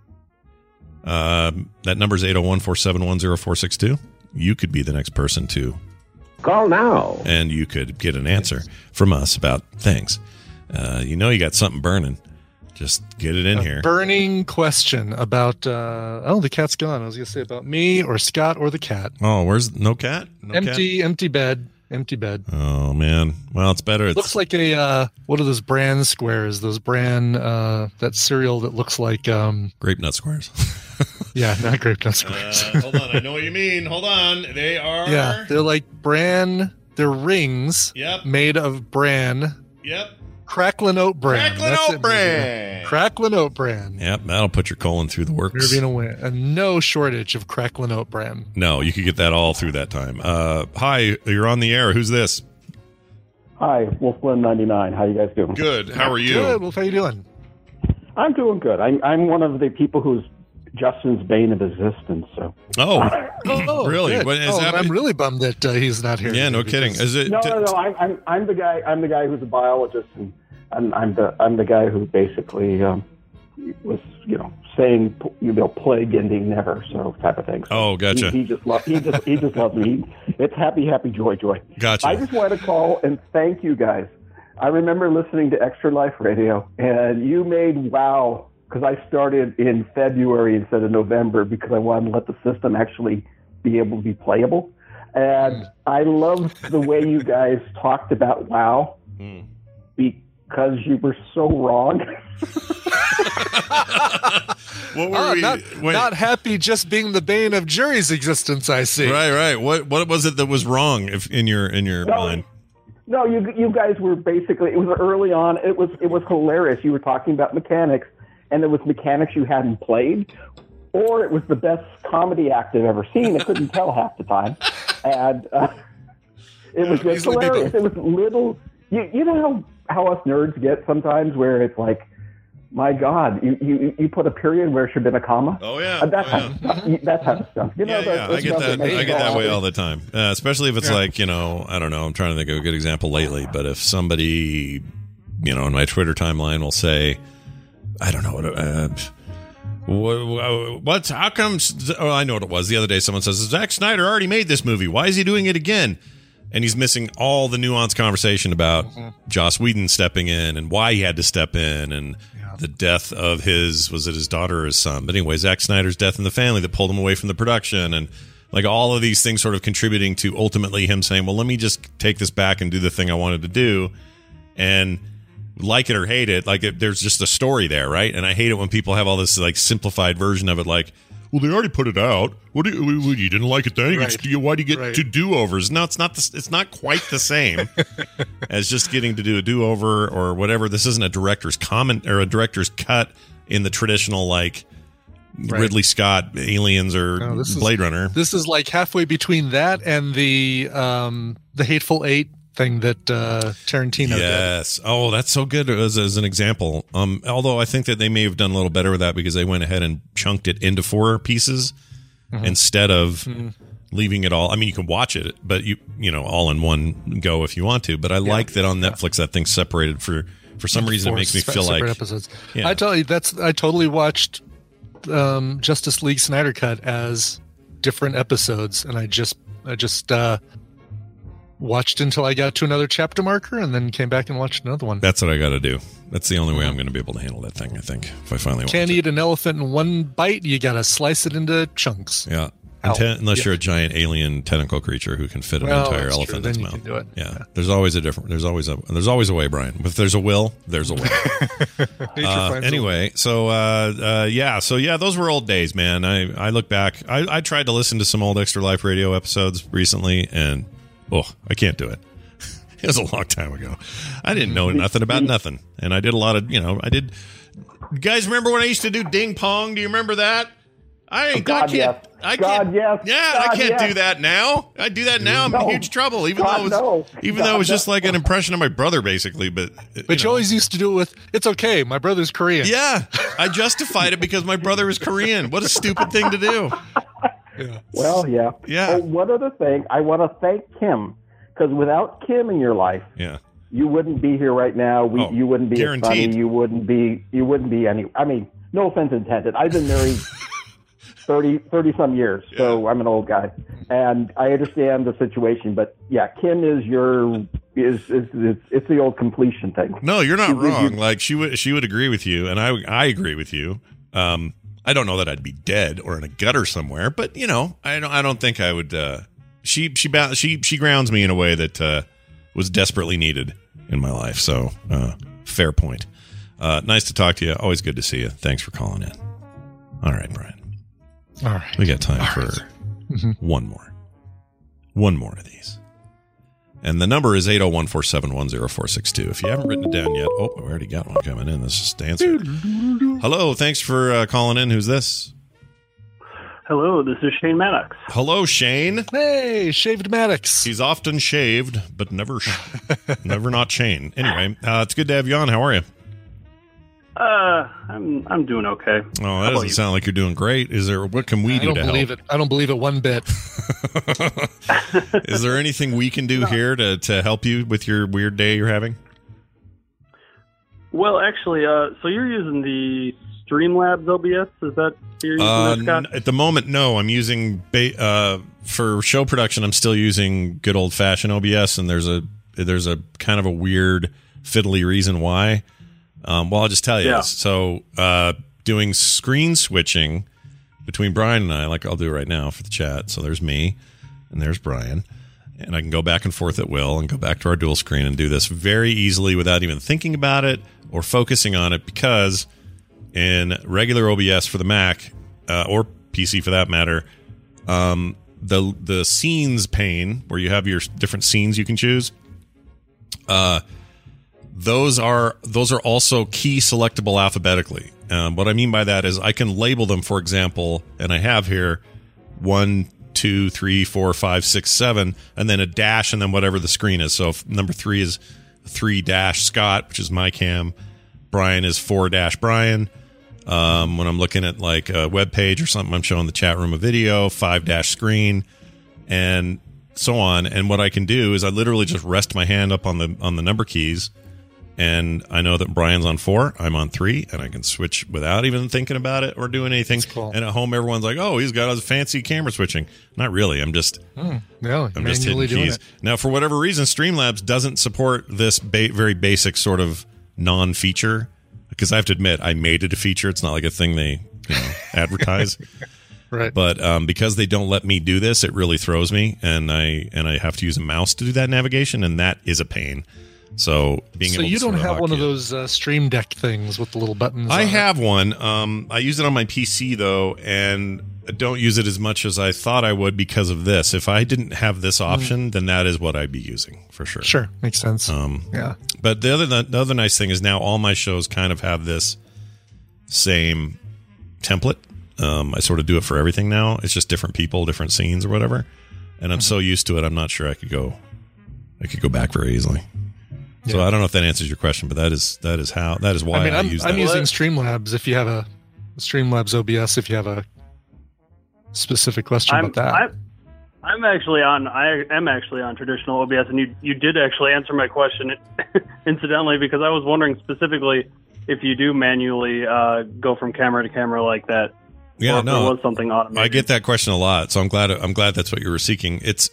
That number is 801-471-0462. You could be the next person to call now, and you could get an answer from us about things. You got something burning. Just get it in here. Burning question about. The cat's gone. I was going to say about me or Scott or the cat. Oh, where's no cat? No empty cat? Empty bed. Oh man. Well, it's better. It looks like a what are those bran squares? Those bran that cereal that looks like grape nut squares. Yeah, not grape nut squares. Hold on, I know what you mean. Hold on. They are. Yeah, they're like bran. They're rings. Yep. Made of bran. Yep. Cracklin' oat bran. Cracklin' oat bran. Yep, that'll put your colon through the works. There being no shortage of cracklin' oat bran. No, you could get that all through that time. Hi, you're on the air. Who's this? Hi, Wolfman99. How you guys doing? Good. How are you? Good. Wolf, how you doing? I'm doing good. I'm one of the people who's Justin's bane of existence. So. Oh, really? Good. I'm really bummed that he's not here. Yeah, no kidding. Is it? No. I'm the guy. I'm the guy who's a biologist, and I'm the guy who basically was saying plague ending never, so type of thing. So oh, gotcha. He just loves me. It's happy joy. Gotcha. I just wanted to call and thank you guys. I remember listening to Extra Life Radio, and you made WoW. Because I started in February instead of November because I wanted to let the system actually be able to be playable. And I loved the way you guys talked about WoW because you were so wrong. What were not happy just being the bane of Jerry's existence, I see. Right. What was it that was wrong in your mind? No, you guys were basically, it was early on. It was hilarious. You were talking about mechanics. And there was mechanics you hadn't played, or it was the best comedy act I've ever seen. I couldn't tell half the time, and it was just hilarious. It was little, you know how us nerds get sometimes, where it's like, my God, you put a period where it should have been a comma. Oh yeah, that kind of stuff. I get that. I get that way all the time, especially if it's like I don't know. I'm trying to think of a good example lately, but if somebody in my Twitter timeline will say, I don't know what's how come? Oh, I know what it was. The other day, someone says Zack Snyder already made this movie. Why is he doing it again? And he's missing all the nuanced conversation about Joss Whedon stepping in and why he had to step in and the death of his daughter or his son? But anyway, Zack Snyder's death in the family that pulled him away from the production, and like all of these things sort of contributing to ultimately him saying, well, let me just take this back and do the thing I wanted to do. And like it or hate it, there's just a story there, right? And I hate it when people have all this like simplified version of it, like, well, they already put it out. What you didn't like it then? Right. Why do you get to do-overs? No, it's not. It's not quite the same as just getting to do a do-over or whatever. This isn't a director's comment or a director's cut in the traditional Ridley Scott Aliens or Blade Runner. This is like halfway between that and the Hateful Eight thing that Tarantino did. Yes. Oh, that's so good as an example. Although I think that they may have done a little better with that because they went ahead and chunked it into 4 pieces instead of leaving it all. I mean, you can watch it, but you all in one go if you want to. But I like that on Netflix that thing's separated for some reason. It makes me feel like episodes. Yeah. I tell you, I totally watched Justice League Snyder Cut as different episodes, and I just watched until I got to another chapter marker, and then came back and watched another one. That's what I got to do. That's the only way I'm going to be able to handle that thing, I think, if I finally Can't eat an elephant in one bite. You got to slice it into chunks. Yeah. Unless you're a giant alien tentacle creature who can fit an entire elephant in its mouth. Can do it. Yeah. There's always a way, Brian. If there's a will, there's a way. Anyway, so those were old days, man. I look back. I tried to listen to some old Extra Life Radio episodes recently, and I can't do it. It was a long time ago. I didn't know nothing about nothing, and I did a lot of, You guys remember when I used to do ding pong? Do you remember that? I can't do that now. I do that now. I'm in huge trouble, even though it was just like an impression of my brother, basically. But you always used to do it with, it's okay, my brother's Korean. Yeah, I justified it because my brother is Korean. What a stupid thing to do. Yeah. Well, yeah. Yeah. Oh, one other thing, I want to thank Kim, because without Kim in your life, you wouldn't be here right now. You wouldn't be as funny. You wouldn't be any. I mean, no offense intended. I've been married 30 some years, so I'm an old guy, and I understand the situation. But yeah, Kim is it's the old completion thing. No, you're not wrong. Like she would agree with you, and I agree with you. I don't know that I'd be dead or in a gutter somewhere, but I don't think I would. She grounds me in a way that was desperately needed in my life. So fair point. Nice to talk to you. Always good to see you. Thanks for calling in. All right, Brian. All right. We got time for one more. One more of these. And the number is 801-471-0462. If you haven't written it down yet. Oh, I already got one coming in. This is answer. Hello. Thanks for calling in. Who's this? Hello. This is Shane Maddox. Hello, Shane. Hey, Shaved Maddox. He's often shaved, but never not Shane. Anyway, it's good to have you on. How are you? I'm doing okay. Oh, that doesn't sound like you're doing great. What can we do to help? I don't believe it one bit. Is there anything we can do here to help you with your weird day you're having? Well, actually, so you're using the Streamlabs OBS? Is that you're using that, Scott? At the moment, no. I'm using for show production. I'm still using good old fashioned OBS, and there's a kind of a weird fiddly reason why. Well, I'll just tell you. Yeah. So, doing screen switching between Brian and I, like I'll do right now for the chat. So there's me, and there's Brian, and I can go back and forth at will, and go back to our dual screen and do this very easily without even thinking about it or focusing on it, because in regular OBS for the Mac or PC for that matter, the scenes pane where you have your different scenes you can choose. Those are also key selectable alphabetically. What I mean by that is I can label them, for example, and I have here 1, 2, 3, 4, 5, 6, 7, and then a dash, and then whatever the screen is. So if number 3 is 3- Scott, which is my cam. Brian is 4- Brian. When I'm looking at like a web page or something, I'm showing the chat room a video, 5- screen, and so on. And what I can do is I literally just rest my hand up on the number keys. And I know that Brian's on 4, I'm on 3, and I can switch without even thinking about it or doing anything. Cool. And at home, everyone's like, "Oh, he's got his fancy camera switching." Not really. I'm just I'm just hitting keys. Now, for whatever reason, Streamlabs doesn't support this very basic sort of non-feature. Because I have to admit, I made it a feature. It's not like a thing they advertise. Right. But because they don't let me do this, it really throws me, and I have to use a mouse to do that navigation, and that is a pain. So you don't have one of those Stream Deck things with the little buttons? I have one. I use it on my PC though, and I don't use it as much as I thought I would because of this. If I didn't have this option, then that is what I'd be using for sure. Sure, makes sense. Yeah. But the other nice thing is now all my shows kind of have this same template. I sort of do it for everything now. It's just different people, different scenes, or whatever. And I'm so used to it, I'm not sure I could go back very easily. So I don't know if that answers your question, but that is why I use that. I'm using Streamlabs. If you have a Streamlabs OBS, if you have a specific question about that, I am actually on traditional OBS, and you did actually answer my question, incidentally, because I was wondering specifically if you do manually go from camera to camera like that, Yeah, or if there was something automated. I get that question a lot, so I'm glad that's what you were seeking. It's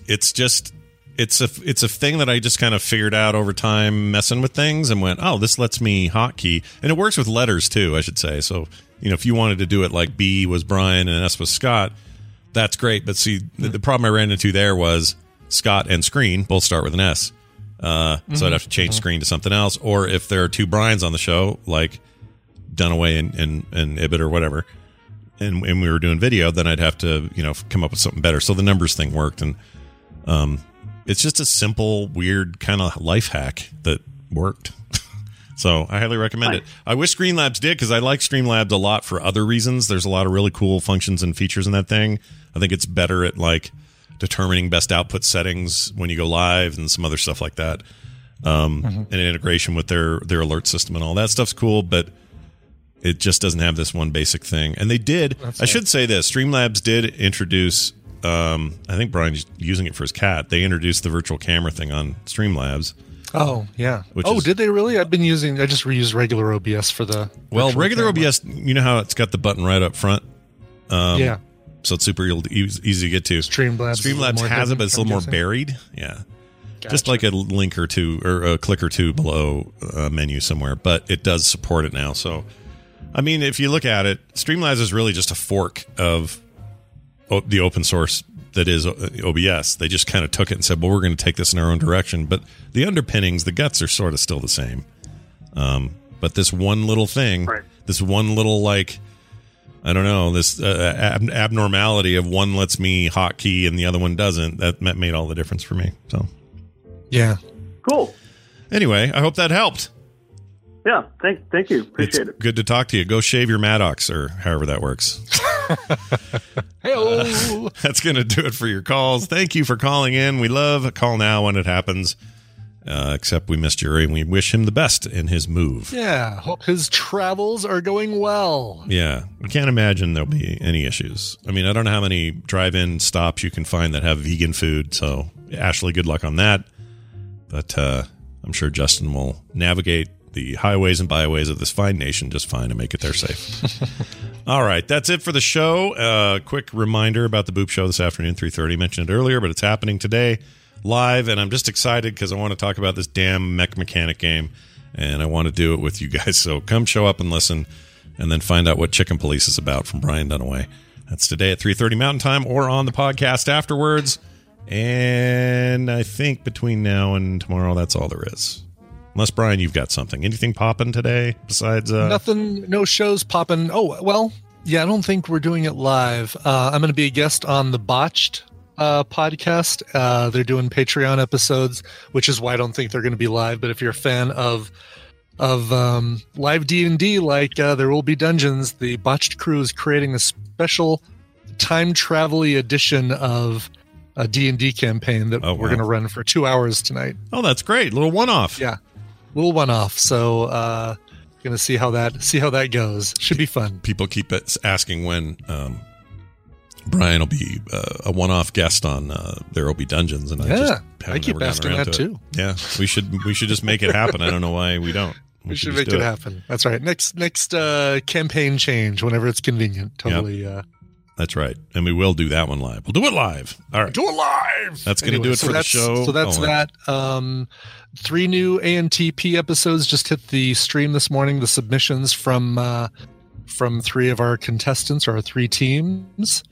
a thing that I just kind of figured out over time messing with things and went, oh, this lets me hotkey, and it works with letters too, I should say. So if you wanted to do it like B was Brian and S was Scott, that's great. But see, the problem I ran into there was Scott and Screen both start with an S, so I'd have to change Screen to something else. Or if there are two Brians on the show, like Dunaway and Ibbott or whatever, and we were doing video, then I'd have to come up with something better. So the numbers thing worked, and it's just a simple, weird kind of life hack that worked. So I highly recommend it. I wish Streamlabs did, because I like Streamlabs a lot for other reasons. There's a lot of really cool functions and features in that thing. I think it's better at like determining best output settings when you go live and some other stuff like that. And integration with their alert system and all that stuff's cool, but it just doesn't have this one basic thing. And they did. I should say this. Streamlabs did introduce, I think Brian's using it for his cat. They introduced the virtual camera thing on Streamlabs. Oh, yeah. Did they really? I just reused regular OBS for the... Well, regular camera. OBS, you know how it's got the button right up front? Yeah. So it's super easy to get to. Streamlabs has it, but it's a little more buried. Yeah. Gotcha. Just like a link or two, or a click or two below a menu somewhere. But it does support it now. So, I mean, if you look at it, Streamlabs is really just a fork of the open source that is OBS. They just kind of took it and said, well, we're going to take this in our own direction. But the underpinnings, the guts are sort of still the same. But this one little thing, this one little, like, I don't know, this abnormality of one lets me hotkey and the other one doesn't, that made all the difference for me. So, yeah. Cool. Anyway, I hope that helped. Yeah, thank you. Appreciate it. Good to talk to you. Go shave your Maddox, or however that works. That's going to do it for your calls. Thank you for calling in. We love a call now when it happens. Except we missed Yuri, and we wish him the best in his move. Yeah, hope his travels are going well. Yeah, we can't imagine there'll be any issues. I mean, I don't know how many drive-in stops you can find that have vegan food, so Ashley, good luck on that. But I'm sure Justin will navigate the highways and byways of this fine nation just fine and make it there safe. All right, that's it for the show. Quick reminder about the Boop Show this afternoon, 3:30. Mentioned it earlier, but it's happening today live, and I'm just excited because I want to talk about this damn Mech Mechanic game, and I want to do it with you guys. So come show up and listen, and then find out what Chicken Police is about from Brian Dunaway. That's today at 3:30 Mountain Time, or on the podcast afterwards. And I think between now and tomorrow, that's all there is. Unless, Brian, you've got something. Anything popping today besides... Nothing, no shows popping. Oh, well, yeah, I don't think we're doing it live. I'm going to be a guest on the Botched podcast. They're doing Patreon episodes, which is why I don't think they're going to be live. But if you're a fan of live D&D, like There Will Be Dungeons, the Botched crew is creating a special time travel-y edition of a D&D campaign that we're going to run for 2 hours tonight. Oh, that's great. Little one-off. Yeah. Little one-off. So going to see how that goes. Should be fun. People keep asking when Brian will be a one-off guest on There Will Be Dungeons, and I keep asking that too. Yeah, we should just make it happen. I don't know why we don't. We should make it happen. That's right. Next campaign change whenever it's convenient. Totally. Yep. That's right, and we will do that one live. We'll do it live. All right, do it live. That's going to do it for the show. So that's that. 3 new ANTP episodes just hit the stream this morning. The submissions from 3 of our contestants, or our 3 teams.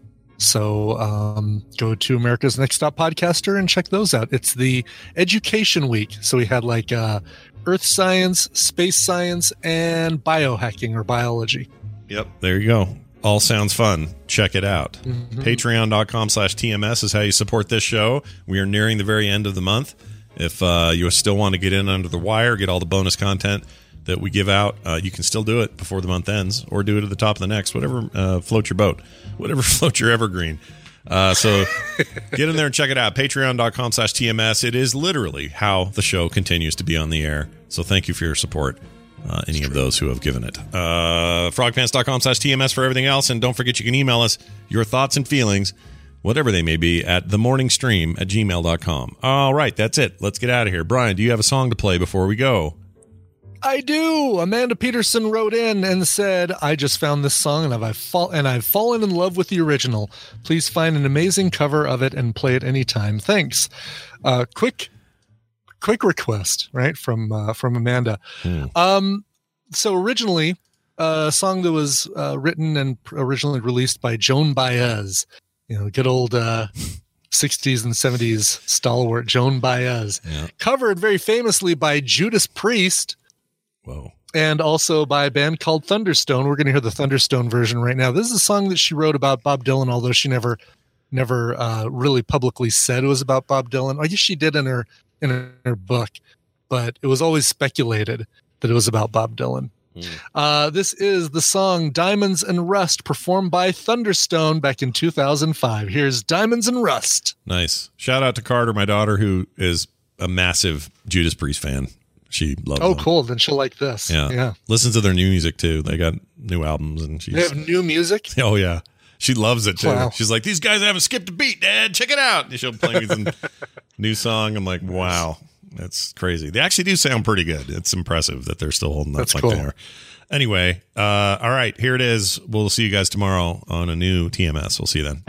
So go to America's Next Top Podcaster and check those out. It's the education week, so we had like earth science, space science, and biohacking or biology. Yep, there you go. All sounds fun. Check it out. Mm-hmm. Patreon.com/TMS is how you support this show. We are nearing the very end of the month. If you still want to get in under the wire, get all the bonus content that we give out, you can still do it before the month ends, or do it at the top of the next, whatever floats your boat, whatever floats your evergreen. So get in there and check it out. Patreon.com/TMS. It is literally how the show continues to be on the air. So thank you for your support. Any of those who have given it. Frogpants.com/TMS for everything else. And don't forget, you can email us your thoughts and feelings, whatever they may be, at themorningstream@gmail.com. All right, that's it. Let's get out of here. Brian, do you have a song to play before we go? I do. Amanda Peterson wrote in and said, I just found this song and I've fallen in love with the original. Please find an amazing cover of it and play it anytime. Thanks. Quick request, right, from Amanda. So originally, a song that was written and originally released by Joan Baez, good old 60s and 70s stalwart Joan Baez, covered very famously by Judas Priest. Whoa. And also by a band called Thunderstone. We're going to hear the Thunderstone version right now. This is a song that she wrote about Bob Dylan, although she never really publicly said it was about Bob Dylan. I guess she did in her book, but it was always speculated that it was about Bob Dylan. This is the song Diamonds and Rust, performed by Thunderstone back in 2005. Here's Diamonds and Rust. Nice. Shout out to Carter, my daughter, who is a massive Judas Priest fan. She loves them. Cool. Then she'll like this. Yeah. Listens to their new music too. They got new albums and they have new music? Oh yeah. She loves it too. Wow. She's like, these guys haven't skipped a beat, Dad. Check it out. And she'll play me some new song. I'm like, wow, that's crazy. They actually do sound pretty good. It's impressive that they're still holding up like they are. Anyway, all right, here it is. We'll see you guys tomorrow on a new TMS. We'll see you then.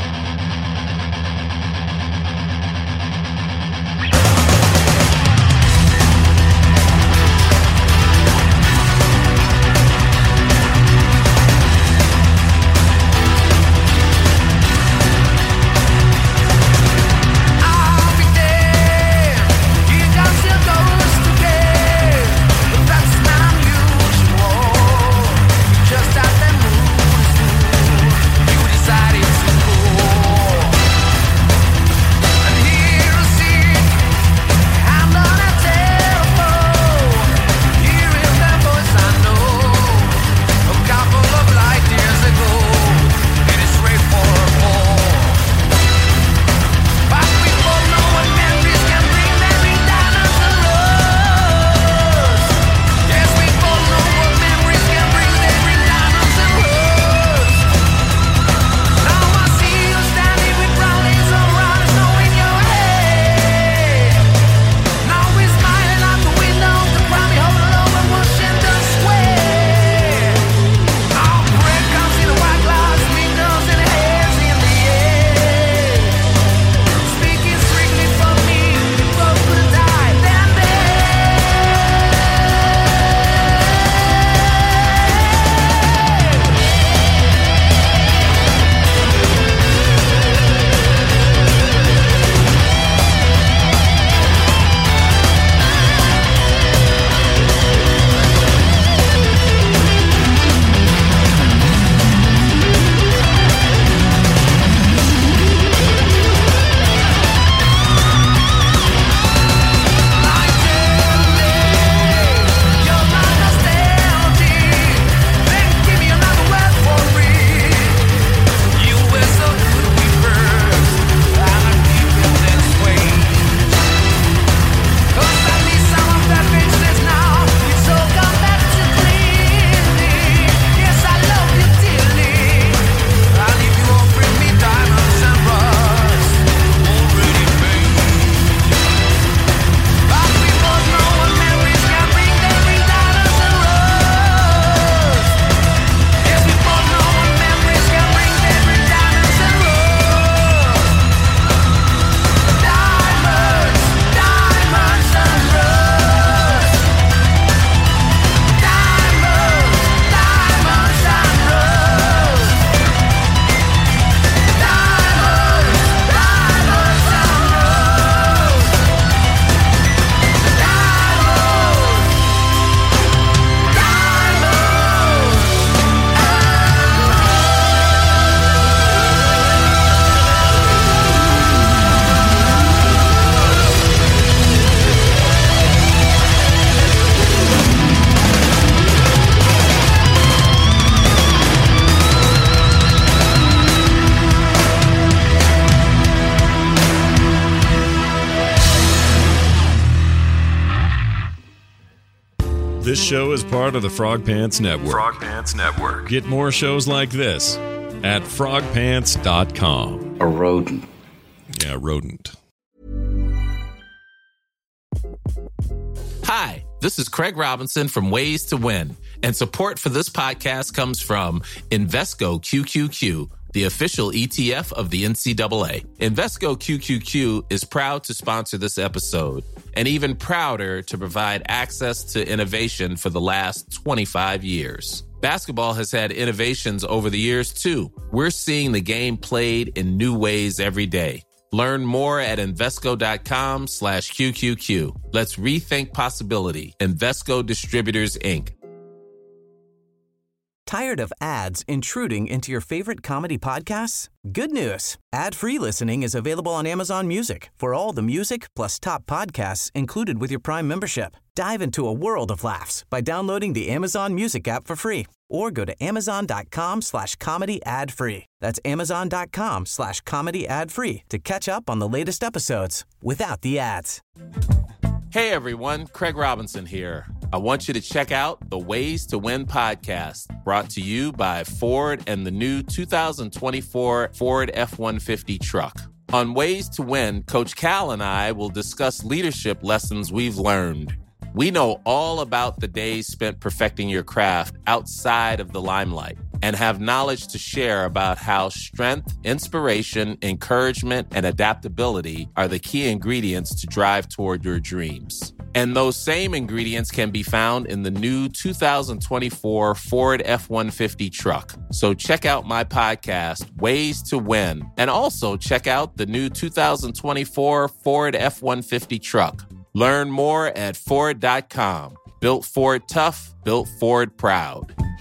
This show is part of the Frog Pants Network. Frog Pants Network. Get more shows like this at frogpants.com. A rodent. Yeah, rodent. Hi, This is Craig Robinson from Ways to Win, and support for this podcast comes from Invesco QQQ, the official ETF of the NCAA. Invesco QQQ is proud to sponsor this episode, and even prouder to provide access to innovation for the last 25 years. Basketball has had innovations over the years, too. We're seeing the game played in new ways every day. Learn more at Invesco.com/QQQ. Let's rethink possibility. Invesco Distributors, Inc. Tired of ads intruding into your favorite comedy podcasts? Good news. Ad-free listening is available on Amazon Music for all the music plus top podcasts included with your Prime membership. Dive into a world of laughs by downloading the Amazon Music app for free or go to Amazon.com/comedy ad-free. That's Amazon.com/comedy ad-free to catch up on the latest episodes without the ads. Hey everyone, Craig Robinson here. I want you to check out the Ways to Win podcast, brought to you by Ford and the new 2024 Ford F-150 truck. On Ways to Win, Coach Cal and I will discuss leadership lessons we've learned. We know all about the days spent perfecting your craft outside of the limelight and have knowledge to share about how strength, inspiration, encouragement, and adaptability are the key ingredients to drive toward your dreams. And those same ingredients can be found in the new 2024 Ford F-150 truck. So check out my podcast, Ways to Win, and also check out the new 2024 Ford F-150 truck. Learn more at Ford.com. Built Ford tough, built Ford proud.